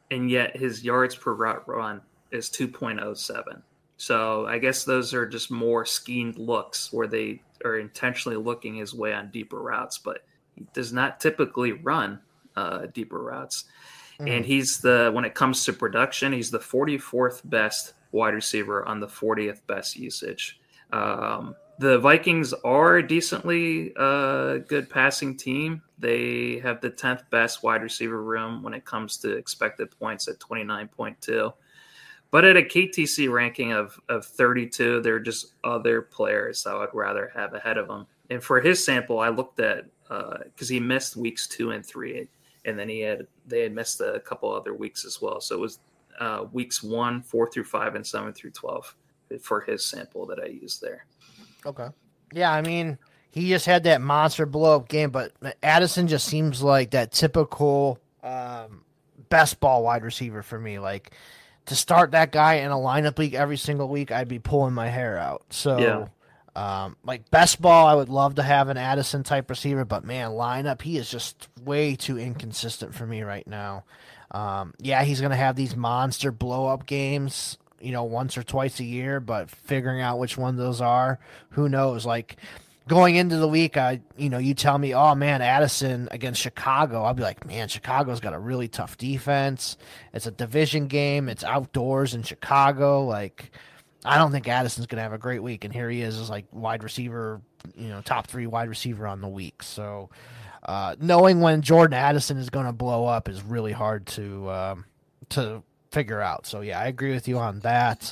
and yet his yards per route run is two point oh seven. So I guess those are just more schemed looks where they are intentionally looking his way on deeper routes, but he does not typically run uh, deeper routes. Mm. And he's the, when it comes to production, he's the forty-fourth best wide receiver on the fortieth best usage. Um, the Vikings are a decently uh, good passing team. They have the tenth best wide receiver room when it comes to expected points at twenty-nine point two. But at a K T C ranking of, of thirty-two, there are just other players I would rather have ahead of him. And for his sample, I looked at, because uh, he missed weeks two and three, and then he had they had missed a couple other weeks as well. So it was uh, weeks one, four through five, and seven through twelve for his sample that I used there. Okay. Yeah, I mean, he just had that monster blow-up game, but Addison just seems like that typical um, best ball wide receiver for me. Like, to start that guy in a lineup league every single week, I'd be pulling my hair out. So, yeah. um, like, best ball, I would love to have an Addison-type receiver, but, man, lineup, he is just way too inconsistent for me right now. Um, yeah, he's going to have these monster blow-up games, you know, once or twice a year, but figuring out which one those are, who knows? Like, going into the week, I, you know, you tell me, oh man, Addison against Chicago. I'll be like, man, Chicago's got a really tough defense. It's a division game. It's outdoors in Chicago. Like, I don't think Addison's going to have a great week. And here he is as like wide receiver, you know, top three wide receiver on the week. So, uh, knowing when Jordan Addison is going to blow up is really hard to, um, to, figure out. So yeah, I agree with you on that.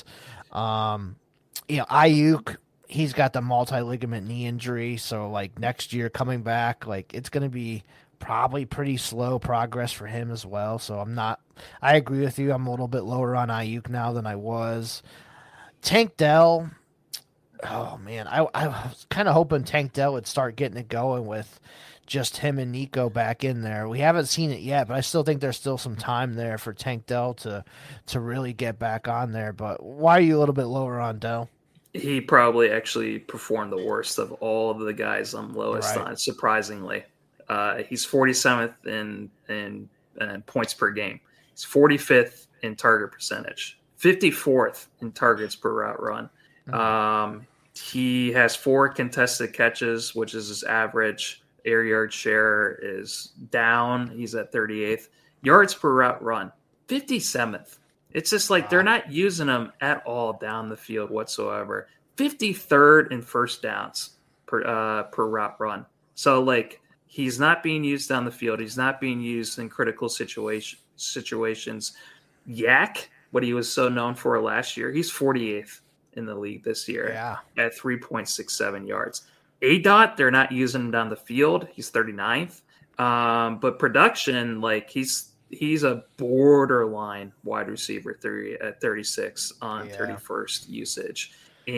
Um, you know, Ayuk, he's got the multi-ligament knee injury, so like next year coming back, like it's going to be probably pretty slow progress for him as well. So I'm not. I agree with you. I'm a little bit lower on Ayuk now than I was. Tank Dell. Oh man, I I was kind of hoping Tank Dell would start getting it going with just him and Nico back in there. We haven't seen it yet, but I still think there's still some time there for Tank Dell to to really get back on there. But why are you a little bit lower on Dell? He probably actually performed the worst of all of the guys I'm lowest right. on, surprisingly. Uh, he's forty-seventh in, in, in points per game. He's forty-fifth in target percentage, fifty-fourth in targets per route run. Mm-hmm. Um, he has four contested catches, which is his average. Air yard share is down. He's at thirty-eighth. Yards per route run, fifty-seventh. It's just like wow. They're not using him at all down the field whatsoever. fifty-third in first downs per uh, per route run. So like he's not being used down the field. He's not being used in critical situation situations. Yak, what he was so known for last year, he's forty-eighth in the league this year yeah. at three point six seven yards. A D O T, they're not using him down the field. He's thirty-ninth. Um, but production, like he's he's a borderline wide receiver thirty, at thirty-six on yeah. thirty-first usage.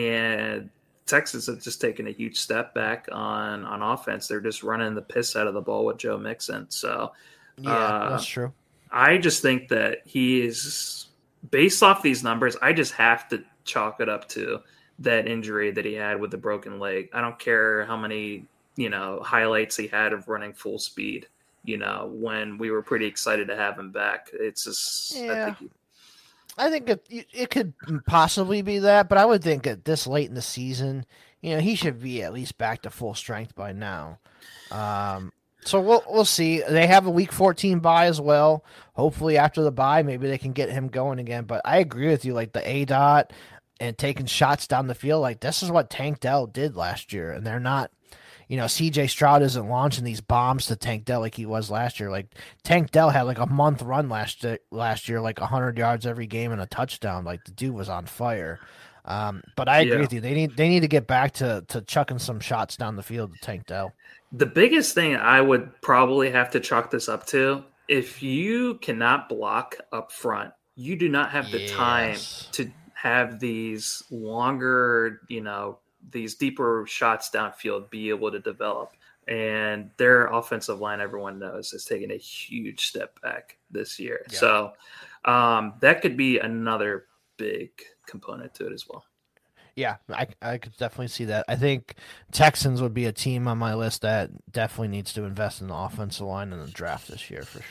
And Texas have just taken a huge step back on, on offense. They're just running the piss out of the ball with Joe Mixon. So yeah, uh, that's true. I just think that he is, based off these numbers, I just have to chalk it up to that injury that he had with the broken leg. I don't care how many, you know, highlights he had of running full speed, you know, when we were pretty excited to have him back. It's just, yeah. I think, he, I think it, it could possibly be that, but I would think at this late in the season, you know, he should be at least back to full strength by now. Um, so we'll, we'll see. They have a week fourteen bye as well. Hopefully after the bye, maybe they can get him going again. But I agree with you, like the A D O T, and taking shots down the field, like this is what Tank Dell did last year. And they're not, you know, C J Stroud isn't launching these bombs to Tank Dell like he was last year. Like Tank Dell had like a month run last last year, like one hundred yards every game and a touchdown. Like the dude was on fire. Um, but I agree yeah. with you. They need they need to get back to to chucking some shots down the field to Tank Dell. The biggest thing I would probably have to chalk this up to, if you cannot block up front, you do not have the yes. time to have these longer, you know, these deeper shots downfield be able to develop. And their offensive line, everyone knows, has taken a huge step back this year. Yeah. So um, that could be another big component to it as well. Yeah, I, I could definitely see that. I think Texans would be a team on my list that definitely needs to invest in the offensive line in the draft this year for sure.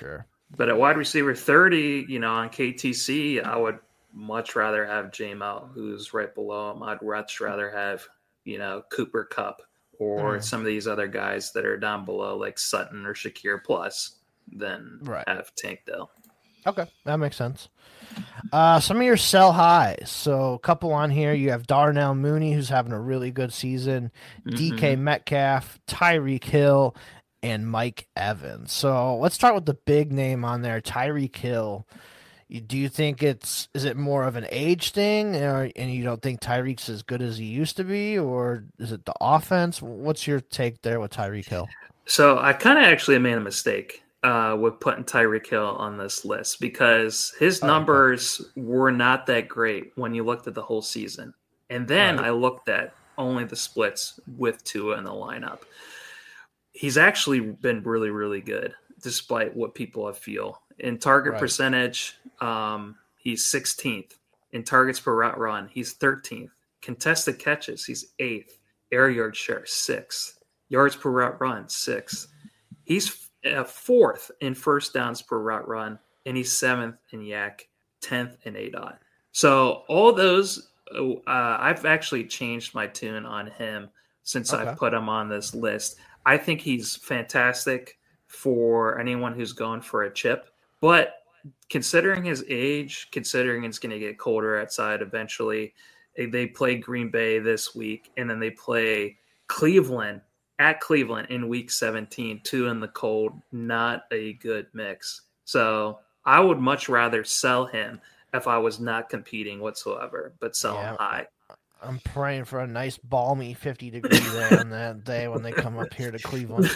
But at wide receiver thirty, you know, on K T C, I would much rather have J-Mo, who's right below him. I'd much rather have, you know, Cooper Kupp or mm. some of these other guys that are down below, like Sutton or Shakir Plus, than right. have Tank Dell. Okay, that makes sense. Uh, some of your sell highs. So a couple on here. You have Darnell Mooney, who's having a really good season, mm-hmm. D K Metcalf, Tyreek Hill, and Mike Evans. So let's start with the big name on there, Tyreek Hill. Do you think it's is it more of an age thing, or, and you don't think Tyreek's as good as he used to be, or is it the offense? What's your take there with Tyreek Hill? So I kind of actually made a mistake uh, with putting Tyreek Hill on this list because his oh, numbers okay. were not that great when you looked at the whole season. And then right. I looked at only the splits with Tua in the lineup. He's actually been really, really good, despite what people feel. In target right. percentage, um, he's sixteenth. In targets per route run, he's thirteenth. Contested catches, he's eighth. Air yard share, sixth. Yards per route run, sixth. He's uh, fourth in first downs per route run, and he's seventh in yak, tenth in A D O T. So all those, uh, I've actually changed my tune on him since okay. I've put him on this list. I think he's fantastic for anyone who's going for a chip. But considering his age, considering it's going to get colder outside eventually, they play Green Bay this week, and then they play Cleveland at Cleveland in week seventeen, two in the cold, not a good mix. So I would much rather sell him if I was not competing whatsoever, but sell yeah, him high. I'm praying for a nice balmy fifty degree day on that day when they come up here to Cleveland.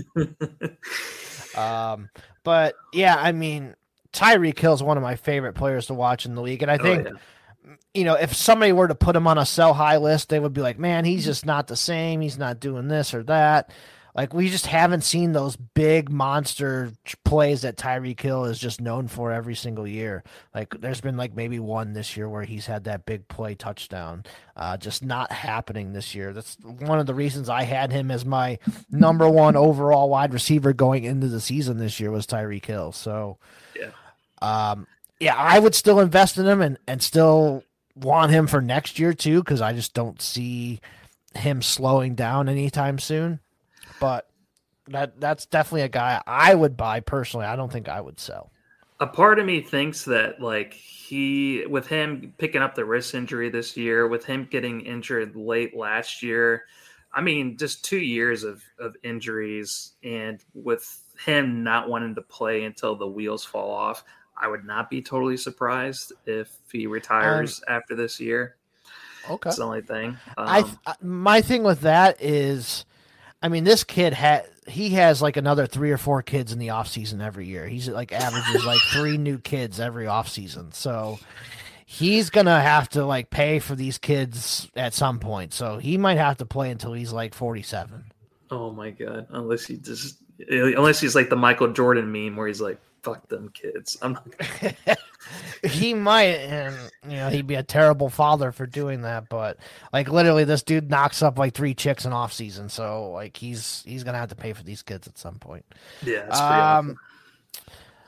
Um, but yeah, I mean, Tyreek Hill is one of my favorite players to watch in the league. And I think, oh, yeah. you know, if somebody were to put him on a sell high list, they would be like, man, he's just not the same. He's not doing this or that. Like, we just haven't seen those big monster plays that Tyreek Hill is just known for every single year. Like, there's been like maybe one this year where he's had that big play touchdown. Uh, just not happening this year. That's one of the reasons I had him as my number one overall wide receiver going into the season this year was Tyreek Hill. So, yeah, um, yeah, I would still invest in him and, and still want him for next year too, because I just don't see him slowing down anytime soon. But that that's definitely a guy I would buy personally. I don't think I would sell. A part of me thinks that, like, he, with him picking up the wrist injury this year, with him getting injured late last year, I mean, just two years of, of injuries, and with him not wanting to play until the wheels fall off, I would not be totally surprised if he retires um, after this year. Okay. That's the only thing. Um, I My thing with that is, I mean, this kid had he has like another three or four kids in the off season every year. He's like averages like three new kids every off season. So he's gonna have to like pay for these kids at some point. So he might have to play until he's like forty-seven. Oh my god! Unless he just unless he's like the Michael Jordan meme where he's like, "Fuck them kids." I'm not. Gonna... He might, and you know, he'd be a terrible father for doing that. But like, literally, this dude knocks up like three chicks in off season, so like, he's he's gonna have to pay for these kids at some point. Yeah, that's pretty um, awesome.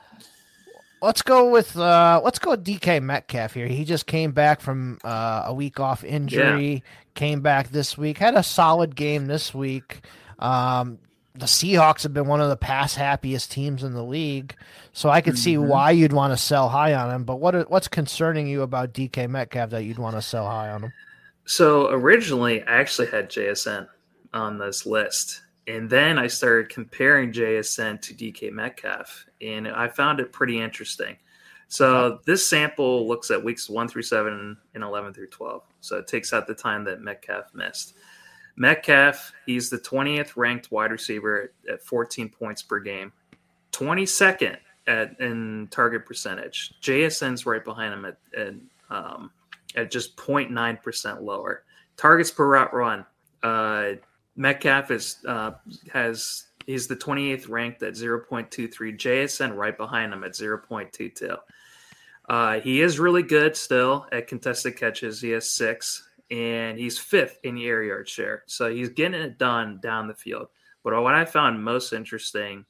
Let's go with uh, let's go with D K Metcalf here. He just came back from uh, a week off injury. Yeah. Came back this week. Had a solid game this week. Um, the Seahawks have been one of the pass happiest teams in the league, so I could mm-hmm. see why you'd want to sell high on him. But what what's concerning you about D K Metcalf that you'd want to sell high on him? So originally, I actually had J S N on this list, and then I started comparing J S N to D K Metcalf, and I found it pretty interesting. So this sample looks at weeks one through seven and eleven through twelve. So it takes out the time that Metcalf missed. Metcalf, he's the twentieth ranked wide receiver at fourteen points per game, twenty-second at in target percentage. J S N's right behind him at at, um, at just zero point nine percent lower. Targets per route run. Uh, Metcalf is uh, has he's the twenty-eighth ranked at zero point two three. J S N right behind him at zero point two two. Uh, he is really good still at contested catches. He has six. And he's fifth in air yard share. So he's getting it done down the field. But what I found most interesting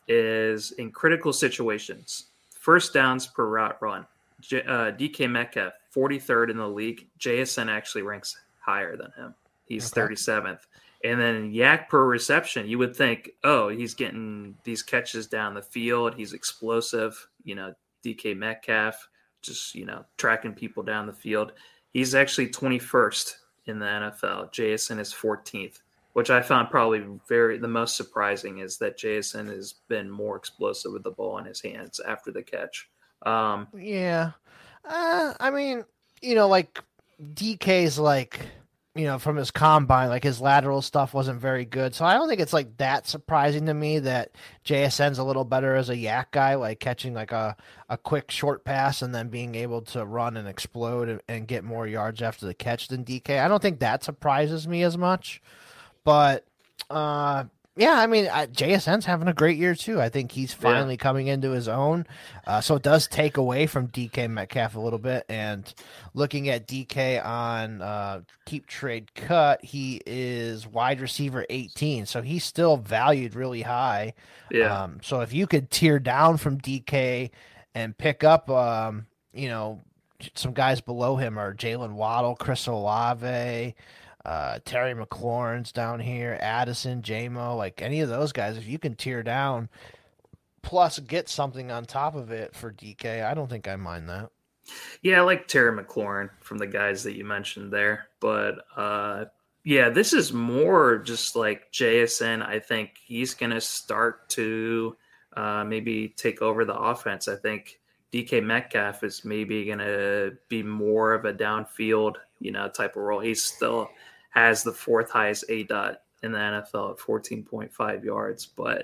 is in critical situations, first downs per route run. J- uh, D K Metcalf, forty-third in the league. J S N actually ranks higher than him. He's okay. thirty-seventh. And then yak per reception, you would think, oh, he's getting these catches down the field. He's explosive. You know, D K Metcalf, just, you know, tracking people down the field. He's actually twenty-first in the N F L. J S N is fourteenth, which I found probably very the most surprising is that J S N has been more explosive with the ball in his hands after the catch. Um, yeah. Uh, I mean, you know, like D K's like, you know, from his combine, like his lateral stuff wasn't very good. So I don't think it's like that surprising to me that J S N's a little better as a yak guy, like catching like a, a quick short pass and then being able to run and explode and, and get more yards after the catch than D K. I don't think that surprises me as much. But, uh, yeah, I mean, I, J S N's having a great year, too. I think he's finally yeah. coming into his own. Uh, so it does take away from D K Metcalf a little bit. And looking at D K on uh, Keep Trade Cut, he is wide receiver eighteen. So he's still valued really high. Yeah. Um, so if you could tear down from D K and pick up, um, you know, some guys below him are Jalen Waddle, Chris Olave, Uh, Terry McLaurin's down here, Addison, J-Mo, like any of those guys, if you can tear down plus get something on top of it for D K, I don't think I mind that. Yeah, I like Terry McLaurin from the guys that you mentioned there. But, uh, yeah, this is more just like J S N. I think he's going to start to uh, maybe take over the offense. I think D K Metcalf is maybe going to be more of a downfield, you know, type of role. He's still has the fourth highest A D O T in the N F L at fourteen point five yards. But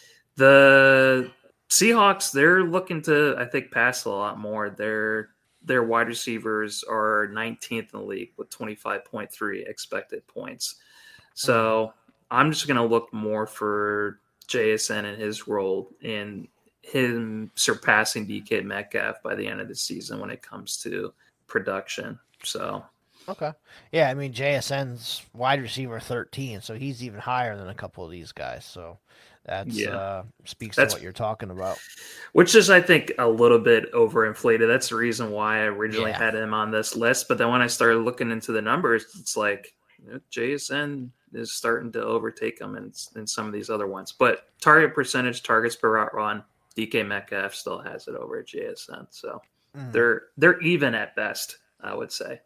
the Seahawks, they're looking to, I think, pass a lot more. Their their wide receivers are nineteenth in the league with twenty-five point three expected points. So I'm just going to look more for J S N and his role in him surpassing D K Metcalf by the end of the season when it comes to production. So, okay. Yeah, I mean, J S N's wide receiver thirteen, so he's even higher than a couple of these guys. So that's yeah. uh, speaks that's, to what you're talking about. Which is, I think, a little bit overinflated. That's the reason why I originally yeah. had him on this list. But then when I started looking into the numbers, it's like, you know, J S N is starting to overtake him in, in some of these other ones. But target percentage, targets per route run, D K Metcalf still has it over at J S N. So mm. they're they're even at best, I would say.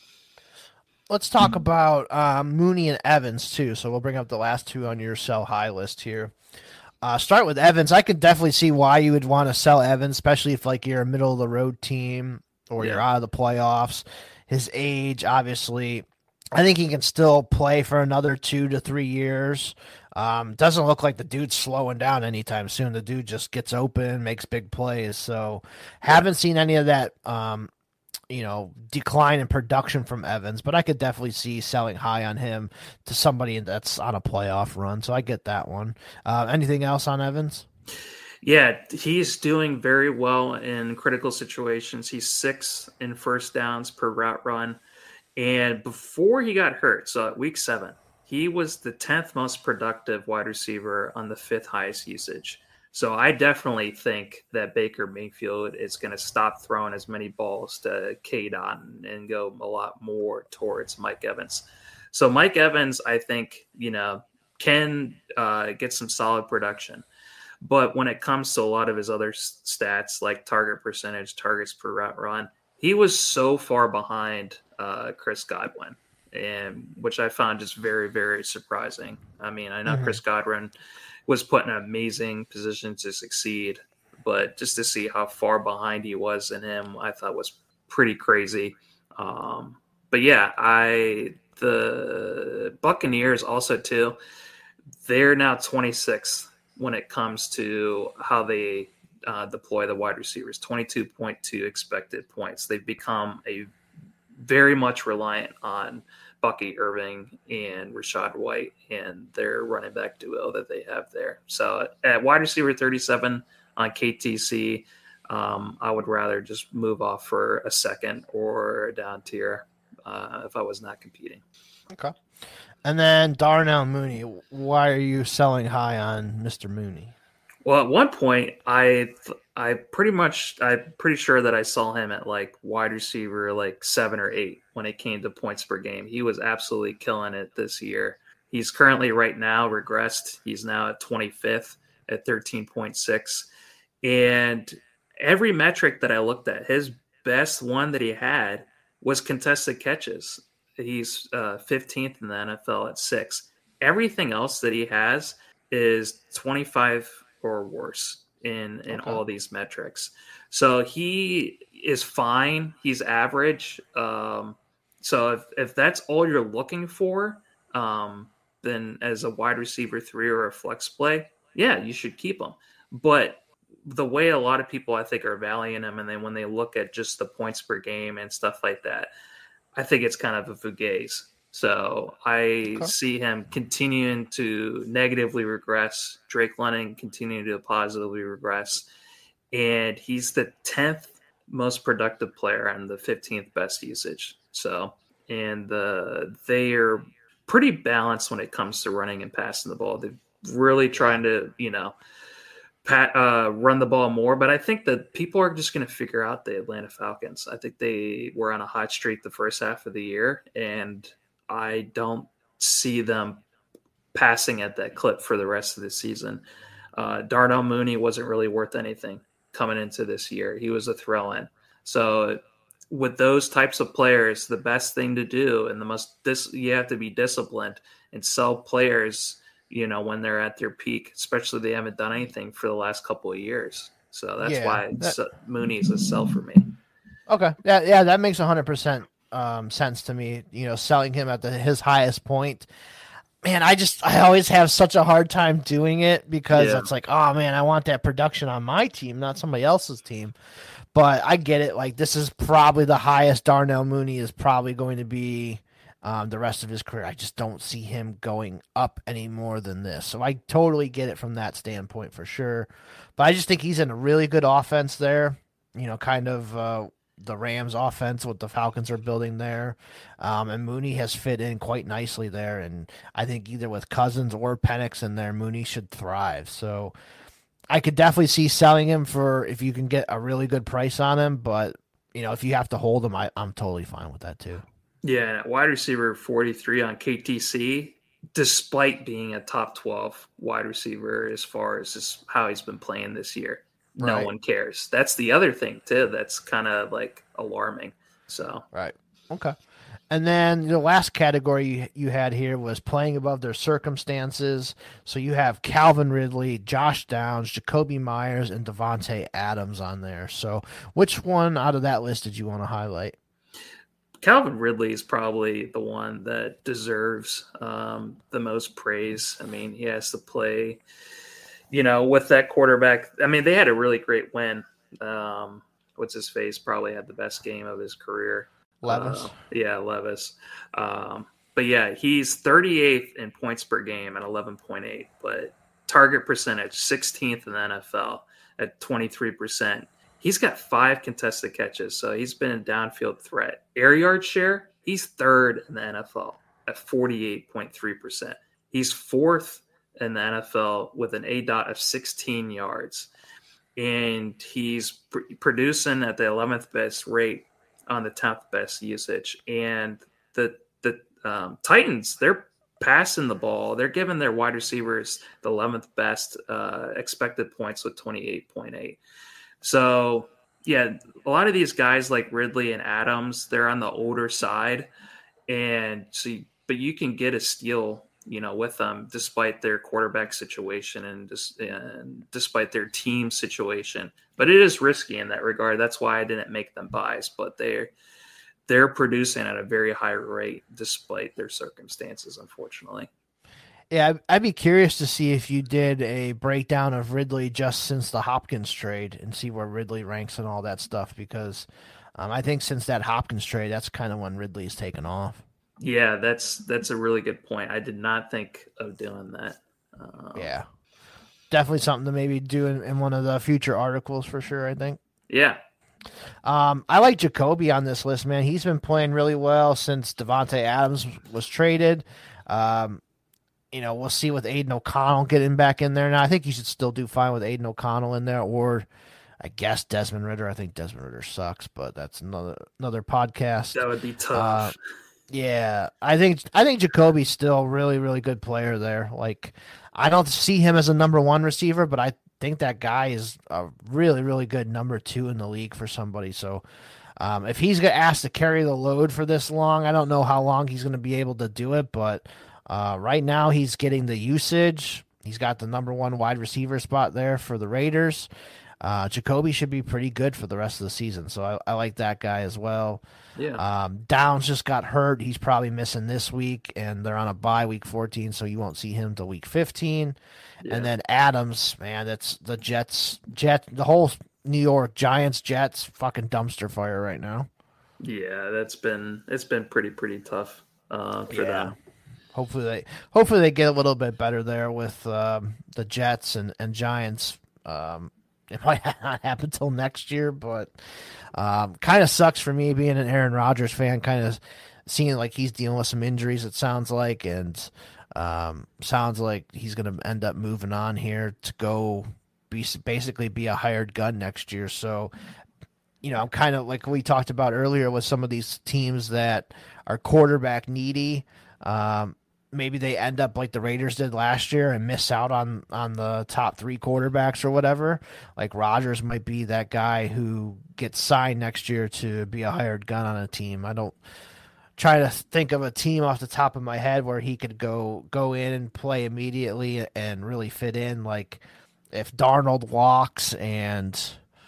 Let's talk about uh, Mooney and Evans, too. So we'll bring up the last two on your sell high list here. Uh, start with Evans. I could definitely see why you would want to sell Evans, especially if like you're a middle-of-the-road team or yeah. you're out of the playoffs. His age, obviously, I think he can still play for another two to three years. Um, doesn't look like the dude's slowing down anytime soon. The dude just gets open, makes big plays. So haven't seen any of that um, you know, decline in production from Evans, but I could definitely see selling high on him to somebody that's on a playoff run. So I get that one. Uh, anything else on Evans? Yeah, he's doing very well in critical situations. He's sixth in first downs per route run. And before he got hurt, so at week seven, he was the tenth most productive wide receiver on the fifth highest usage. So I definitely think that Baker Mayfield is going to stop throwing as many balls to K-Dot and go a lot more towards Mike Evans. So Mike Evans, I think, you know, can uh, get some solid production. But when it comes to a lot of his other stats, like target percentage, targets per route run, he was so far behind uh, Chris Godwin, and which I found just very, very surprising. I mean, I know mm-hmm. Chris Godwin was put in an amazing position to succeed, but just to see how far behind he was in him, I thought was pretty crazy. Um, but yeah, I the Buccaneers also too, they're now twenty-sixth when it comes to how they uh, deploy the wide receivers, twenty-two point two expected points. They've become a very much reliant on Bucky Irving and Rachaad White and their running back duo that they have there. So at wide receiver thirty-seven on K T C, um, I would rather just move off for a second or a down tier uh, if I was not competing. Okay. And then Darnell Mooney, why are you selling high on Mister Mooney? Well, at one point, I I pretty much I'm pretty sure that I saw him at like wide receiver like seven or eight when it came to points per game. He was absolutely killing it this year. He's currently right now regressed. He's now at twenty-fifth at thirteen point six. And every metric that I looked at, his best one that he had was contested catches. He's uh, fifteenth in the N F L at six. Everything else that he has is twenty-five or worse in, in okay. all these metrics. So he is fine. He's average. Um, so if, if that's all you're looking for, um, then as a wide receiver three or a flex play, yeah, you should keep him. But the way a lot of people, I think, are valuing him, and then when they look at just the points per game and stuff like that, I think it's kind of a fugazi. So I okay. see him continuing to negatively regress. Drake London continuing to positively regress. And he's the tenth most productive player and the fifteenth best usage. So, and the, they are pretty balanced when it comes to running and passing the ball. They're really trying to, you know, pat, uh, run the ball more. But I think that people are just going to figure out the Atlanta Falcons. I think they were on a hot streak the first half of the year, and I don't see them passing at that clip for the rest of the season. Uh, Darnell Mooney wasn't really worth anything coming into this year. He was a throw-in. So with those types of players, the best thing to do and the most dis- you have to be disciplined and sell players, you know, when they're at their peak, especially they haven't done anything for the last couple of years. So that's yeah, why that... Mooney's a sell for me. Okay. Yeah, yeah, that makes one hundred percent um, sense to me, you know, selling him at the, his highest point. Man, I just, I always have such a hard time doing it because yeah. it's like, oh man, I want that production on my team, not somebody else's team. But I get it. Like, this is probably the highest Darnell Mooney is probably going to be um, the rest of his career. I just don't see him going up any more than this. So I totally get it from that standpoint for sure. But I just think he's in a really good offense there, you know, kind of uh, the Rams offense, what the Falcons are building there. Um, and Mooney has fit in quite nicely there. And I think either with Cousins or Penix in there, Mooney should thrive. So I could definitely see selling him for if you can get a really good price on him. But, you know, if you have to hold him, I, I'm totally fine with that too. Yeah, wide receiver forty-three on K T C, despite being a top twelve wide receiver as far as just how he's been playing this year. No right. one cares. That's the other thing too. That's kind of like alarming. So right, okay. And then the last category you, you had here was playing above their circumstances. So you have Calvin Ridley, Josh Downs, Jacoby Myers, and Devontae Adams on there. So which one out of that list did you want to highlight? Calvin Ridley is probably the one that deserves um, the most praise. I mean, he has to play, you know, with that quarterback. I mean, they had a really great win. Um, what's his face? Probably had the best game of his career. Levis. Uh, yeah, Levis. Um, but yeah, he's thirty-eighth in points per game at eleven point eight, but target percentage sixteenth in the N F L at twenty-three percent. He's got five contested catches, so he's been a downfield threat. Air yard share, he's third in the N F L at forty-eight point three percent. He's fourth in the N F L with an A DOT of sixteen yards. And he's pr- producing at the eleventh best rate on the tenth best usage. And the the um, Titans, they're passing the ball. They're giving their wide receivers the eleventh best uh, expected points with twenty-eight point eight. So, yeah, a lot of these guys like Ridley and Adams, they're on the older side. And so, you, but you can get a steal, you know, with them despite their quarterback situation and, just, and despite their team situation. But it is risky in that regard. That's why I didn't make them buys. But they're they're producing at a very high rate despite their circumstances, unfortunately. Yeah, I'd be curious to see if you did a breakdown of Ridley just since the Hopkins trade and see where Ridley ranks and all that stuff, because um, I think since that Hopkins trade, that's kind of when Ridley's taken off. Yeah, that's that's a really good point. I did not think of doing that. Um, yeah, definitely something to maybe do in, in one of the future articles for sure, I think. Yeah. Um, I like Jacoby on this list, man. He's been playing really well since Devontae Adams was traded. Um, you know, we'll see with Aiden O'Connell getting back in there. Now, I think you should still do fine with Aiden O'Connell in there, or I guess Desmond Ritter. I think Desmond Ritter sucks, but that's another another podcast. That would be tough. Uh, yeah, I think I think Jacoby's still a really, really good player there. Like, I don't see him as a number one receiver, but I think that guy is a really, really good number two in the league for somebody. So um, if he's asked to carry the load for this long, I don't know how long he's going to be able to do it, but uh, right now he's getting the usage. He's got the number one wide receiver spot there for the Raiders. Uh, Jacoby should be pretty good for the rest of the season, so I, I like that guy as well. Yeah. Um, Downs just got hurt. He's probably missing this week, and they're on a bye week fourteen, so you won't see him till week fifteen. Yeah. And then Adams, man, that's the Jets, Jet, the whole New York Giants, Jets, fucking dumpster fire right now. Yeah, that's been it's been pretty pretty tough uh, for yeah. them. Hopefully they hopefully they get a little bit better there with um, the Jets and and Giants. Um, It might not happen till next year, but um, kind of sucks for me being an Aaron Rodgers fan, kind of seeing like he's dealing with some injuries, it sounds like, and um, sounds like he's going to end up moving on here to go be basically be a hired gun next year. So, you know, I'm kind of like we talked about earlier with some of these teams that are quarterback needy. Um, maybe they end up like the Raiders did last year and miss out on, on the top three quarterbacks or whatever. Like Rodgers might be that guy who gets signed next year to be a hired gun on a team. I don't try to think of a team off the top of my head where he could go, go in and play immediately and really fit in. Like if Darnold walks and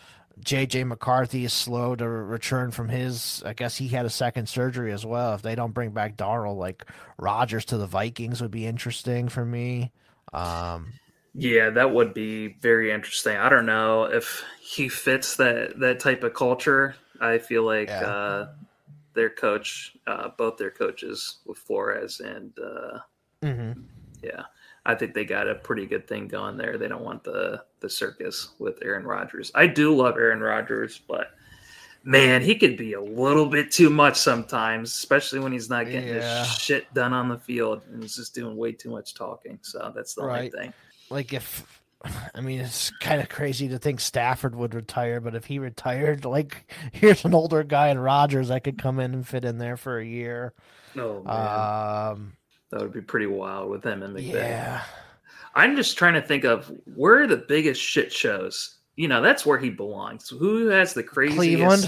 J J McCarthy is slow to return from his, I guess he had a second surgery as well. If they don't bring back Darnold, like Rodgers to the Vikings would be interesting for me. Um, yeah, that would be very interesting. I don't know if he fits that, that type of culture. I feel like yeah. uh, their coach, uh, both their coaches with Flores and uh, mm-hmm. yeah, I think they got a pretty good thing going there. They don't want the, the circus with Aaron Rodgers. I do love Aaron Rodgers, but man, he could be a little bit too much sometimes, especially when he's not getting yeah. his shit done on the field and he's just doing way too much talking. So that's the right. only thing. Like if, I mean, it's kind of crazy to think Stafford would retire, but if he retired, like here's an older guy in Rodgers that could come in and fit in there for a year. Oh man. Um, That would be pretty wild with him and McVay. Yeah. I'm just trying to think of where are the biggest shit shows. You know, that's where he belongs. Who has the craziest? Cleveland.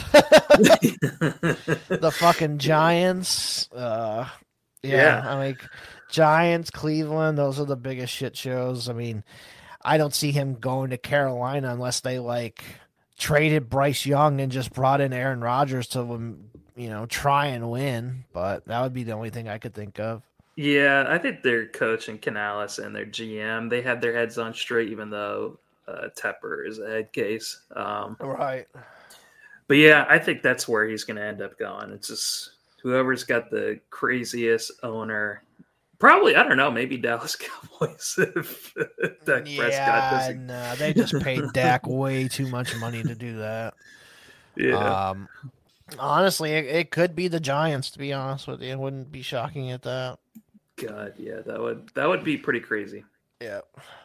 The fucking Giants. Uh, yeah, yeah. I mean, Giants, Cleveland, those are the biggest shit shows. I mean, I don't see him going to Carolina unless they, like, traded Bryce Young and just brought in Aaron Rodgers to, you know, try and win. But that would be the only thing I could think of. Yeah, I think their coach and Canales and their G M, they had their heads on straight, even though uh, Tepper is a head case. Um, right. But yeah, I think that's where he's going to end up going. It's just whoever's got the craziest owner. Probably, I don't know, maybe Dallas Cowboys if Dak yeah, Prescott doesn't. No, they just paid Dak way too much money to do that. Yeah. Um, honestly, it, it could be the Giants, to be honest with you. It wouldn't be shocking at that. God, yeah, that would that would be pretty crazy. Yeah.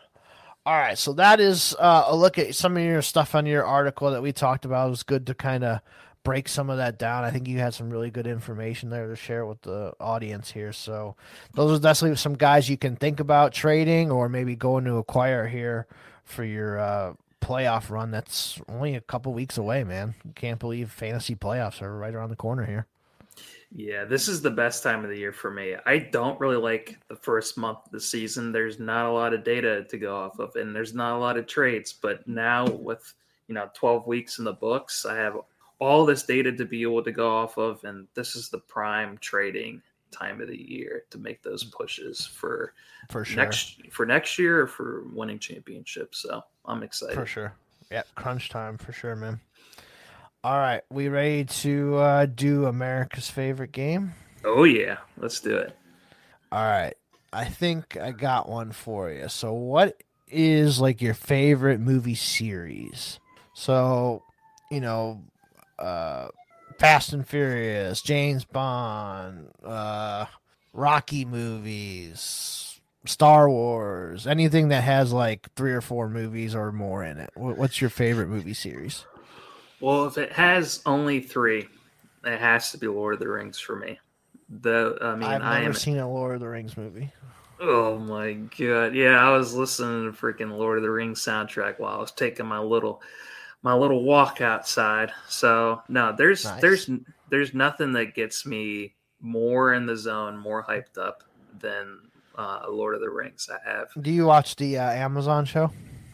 All right, so that is uh, a look at some of your stuff on your article that we talked about. It was good to kind of break some of that down. I think you had some really good information there to share with the audience here. So those are definitely some guys you can think about trading or maybe going to acquire here for your uh, playoff run. That's only a couple weeks away, man. Can't believe fantasy playoffs are right around the corner here. Yeah, this is the best time of the year for me. I don't really like the first month of the season. There's not a lot of data to go off of, and there's not a lot of trades. But now with, you know, twelve weeks in the books, I have all this data to be able to go off of, and this is the prime trading time of the year to make those pushes for for sure. next for next year or for winning championships. So I'm excited. For sure. Yeah, crunch time for sure, man. All right, we ready to uh, do America's favorite game? Oh, yeah. Let's do it. All right. I think I got one for you. So what is, like, your favorite movie series? So, you know, uh, Fast and Furious, James Bond, uh, Rocky movies, Star Wars, anything that has like three or four movies or more in it. What's your favorite movie series? Well, if it has only three, it has to be Lord of the Rings for me. The I mean, I've I never am. seen a Lord of the Rings movie. Oh my god! Yeah, I was listening to freaking Lord of the Rings soundtrack while I was taking my little my little walk outside. So no, there's Nice. there's there's nothing that gets me more in the zone, more hyped up than uh, Lord of the Rings. I have. Do you watch the uh, Amazon show?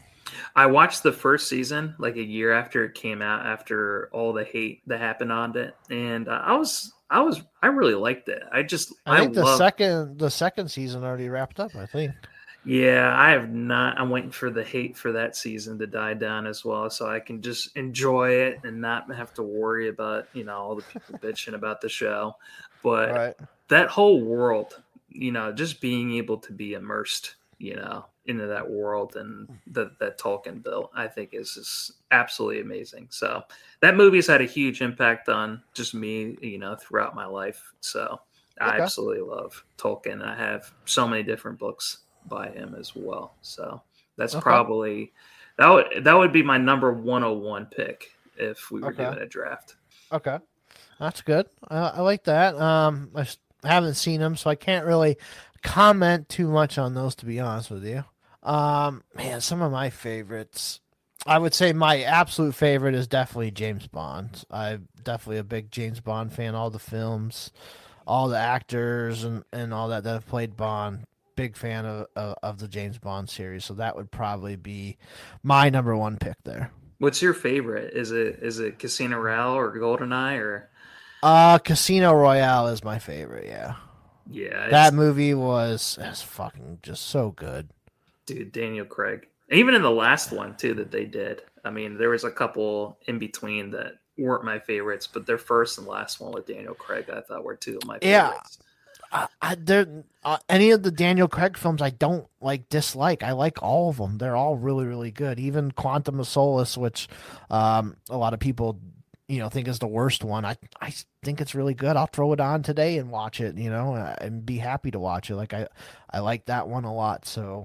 I watched the first season like a year after it came out, after all the hate that happened on it, and uh, I was, I was, I really liked it. I just, I think I the love, second the second season already wrapped up. I think. Yeah, I have not. I'm waiting for the hate for that season to die down as well, so I can just enjoy it and not have to worry about you know all the people bitching about the show. But Right. that whole world, you know, just being able to be immersed, you know, into that world and that that Tolkien built, I think is just absolutely amazing. So that movie's had a huge impact on just me, you know, throughout my life. So I Okay. absolutely love Tolkien. I have so many different books by him as well. So that's Okay. probably that would that would be my number one oh one pick if we were Okay. doing a draft. Okay, that's good. I, I like that. Um, I s- haven't seen them, so I can't really comment too much on those. To be honest with you, um, man, some of my favorites. I would say my absolute favorite is definitely James Bond. I'm definitely a big James Bond fan. All the films, all the actors, and, and all that that have played Bond. Big fan of, of of the James Bond series, so that would probably be my number one pick there. What's your favorite? Is it is it Casino Royale or GoldenEye or Uh, Casino Royale is my favorite. Yeah, yeah, it's, that movie was is fucking just so good. dude, Daniel Craig. Even in the last one too that they did. I mean, there was a couple in between that weren't my favorites, but their first and last one with Daniel Craig I thought were two of my Yeah. favorites. I, I there uh, any of the Daniel Craig films I don't like dislike. I like all of them. They're all really really good. Even Quantum of Solace, which um a lot of people you know think is the worst one. I I think it's really good. I'll throw it on today and watch it. You know, uh, and be happy to watch it. Like I I like that one a lot. So,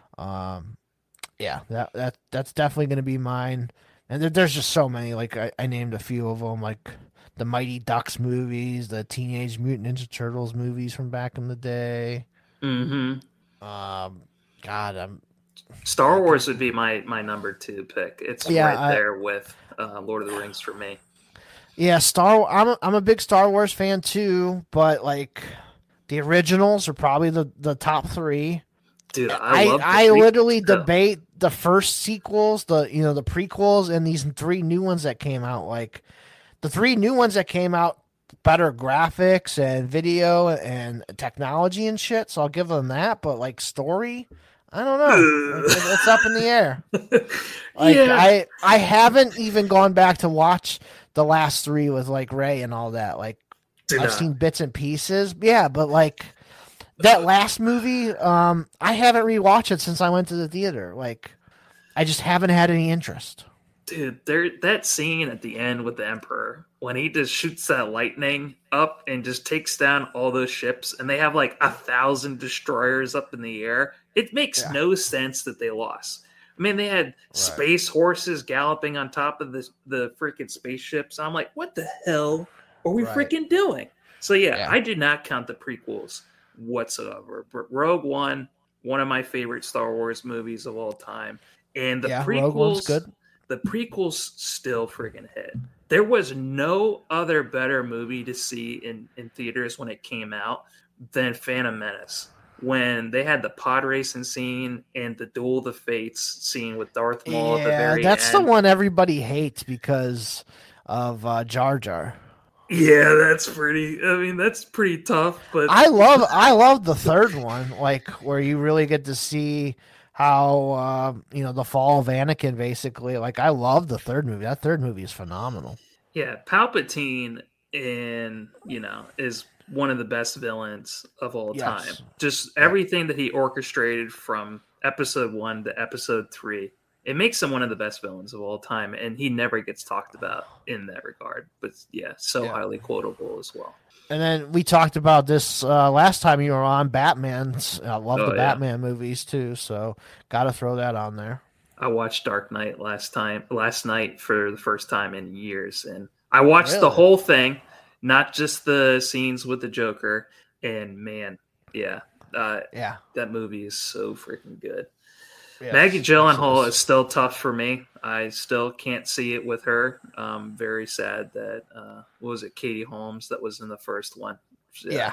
um, yeah, that that that's definitely going to be mine. And there, there's just so many. Like I, I named a few of them. Like the Mighty Ducks movies, the Teenage Mutant Ninja Turtles movies from back in the day. Mm-hmm. Um, God, I'm Star Wars would be my my number two pick. It's Yeah, right I- there with uh, Lord of the Rings for me. yeah, Star. I'm a, I'm a big Star Wars fan too, but like the originals are probably the, the top three. Dude, I, I love the I prequels, literally too. debate the first sequels, the you know the prequels, and these three new ones that came out. Like the three new ones that came out, better graphics and video and technology and shit. So I'll give them that. But like story, I don't know. Like, it- it's up in the air. Like Yeah. I I haven't even gone back to watch the last three with like Ray and all that. Like Dude, I've uh, seen bits and pieces. Yeah, but like that last movie, um, I haven't rewatched it since I went to the theater. Like I just haven't had any interest. Dude, there that scene at the end with the Emperor when he just shoots that lightning up and just takes down all those ships, and they have like a thousand destroyers up in the air. It makes Yeah. no sense that they lost. I mean, they had space horses galloping on top of the the freaking spaceships. I'm like, what the hell are we Right. freaking doing? So yeah, Yeah. I did not count the prequels whatsoever. But Rogue One, one of my favorite Star Wars movies of all time, and the Yeah, prequels, Rogue One's good. the prequels still freaking hit. There was no other better movie to see in, in theaters when it came out than Phantom Menace. When they had the pod racing scene and the Duel of the Fates scene with Darth Maul at the Yeah, very that's end. the one everybody hates because of uh, Jar Jar. Yeah, that's pretty. I mean, that's pretty tough. But I love I love the third one, like where you really get to see how uh, you know the fall of Anakin. Basically, like I love the third movie. That third movie is phenomenal. yeah, Palpatine in you know is one of the best villains of all Yes. time. Just everything that he orchestrated from episode one to episode three it makes him one of the best villains of all time, and he never gets talked about in that regard. But yeah, so yeah. highly quotable as well. And then we talked about this uh, last time you were on Batman. I love oh, the yeah. Batman movies too, so got to throw that on there. I watched Dark Knight last time, last night for the first time in years, and I watched really? the whole thing, not just the scenes with the Joker. And man, yeah, uh, yeah, that movie is so freaking good. Yes, Maggie Gyllenhaal is still tough for me. I still can't see it with her. Um, very sad that uh, what was it, Katie Holmes, that was in the first one. Yeah.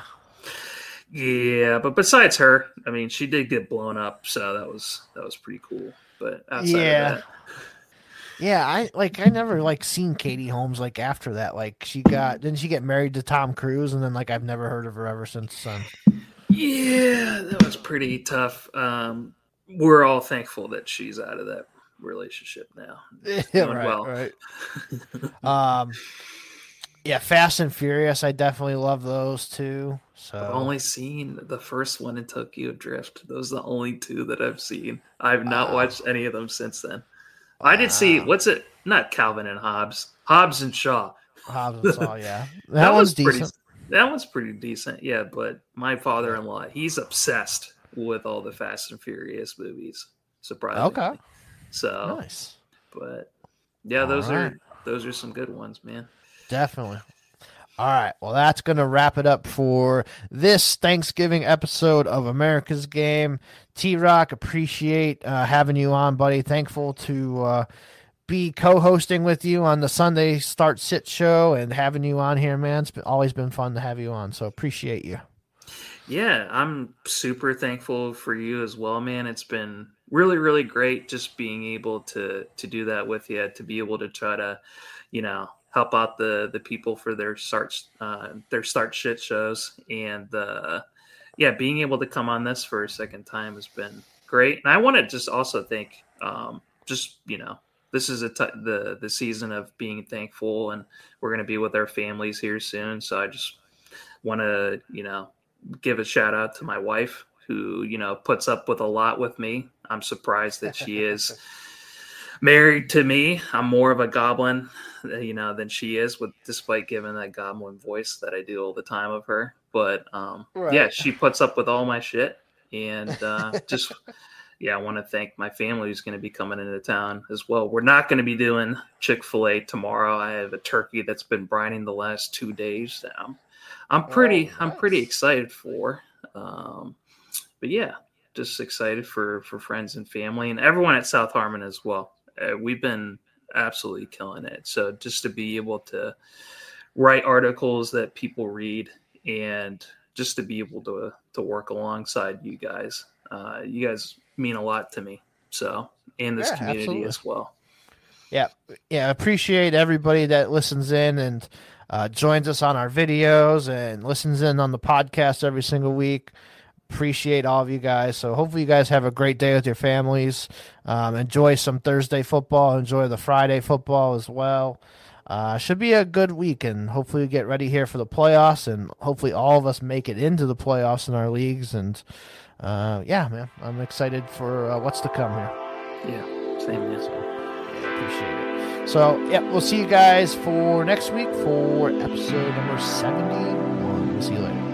yeah, but besides her, I mean, she did get blown up, so that was that was pretty cool. But outside yeah. of that, yeah, I like I never like seen Katie Holmes like after that. Like she got didn't she get married to Tom Cruise, and then like I've never heard of her ever since then. Yeah, that was pretty tough. Um, we're all thankful that she's out of that relationship now. Yeah, right, well. right. um, yeah, Fast and Furious. I definitely love those too. So I've only seen the first one in Tokyo Drift. Those are the only two that I've seen. I've not wow. watched any of them since then. Wow. I did see what's it? Not Calvin and Hobbes. Hobbes and Shaw. Hobbes and Shaw. Yeah, that, that one's pretty, decent. That one's pretty decent. Yeah, but my father-in-law, he's obsessed with all the Fast and Furious movies. Surprisingly. Okay. So nice. But yeah, those right. are those are some good ones, man. Definitely. All right. Well, that's going to wrap it up for this Thanksgiving episode of America's Game. T-Rock, appreciate uh, having you on, buddy. Thankful to uh, be co-hosting with you on the Sunday Start Sit show and having you on here, man. It's been, always been fun to have you on, so appreciate you. Yeah, I'm super thankful for you as well, man. It's been really, really great just being able to to do that with you, to be able to try to, you know, help out the the people for their start uh, their start shit shows, and uh, yeah, being able to come on this for a second time has been great. And I want to just also thank, um, just you know, this is a t- the the season of being thankful, and we're going to be with our families here soon. So I just want to, you know, give a shout out to my wife, who, you know, puts up with a lot with me. I'm surprised that she is married to me. I'm more of a goblin, you know, than she is, with despite giving that goblin voice that I do all the time of her. But um, right. yeah, she puts up with all my shit, and uh, just yeah, I want to thank my family who's going to be coming into town as well. We're not going to be doing Chick-fil-A tomorrow. I have a turkey that's been brining the last two days now. I'm pretty, oh, nice. I'm pretty excited for, um, but yeah, just excited for, for friends and family and everyone at South Harmon as well. Uh, we've been absolutely killing it. So just to be able to write articles that people read, and just to be able to, to work alongside you guys, uh, you guys mean a lot to me. So, and this yeah, community absolutely. as well. Yeah. Yeah. Appreciate everybody that listens in and, Uh, joins us on our videos and listens in on the podcast every single week. Appreciate all of you guys. So hopefully you guys have a great day with your families. Um, enjoy some Thursday football. Enjoy the Friday football as well. Uh, should be a good week, and hopefully we get ready here for the playoffs, and hopefully all of us make it into the playoffs in our leagues. And uh, yeah, man, I'm excited for uh, what's to come here. Yeah, same here. So, yeah, appreciate it. So, yeah, we'll see you guys for next week for episode number seventy-one. We'll see you later.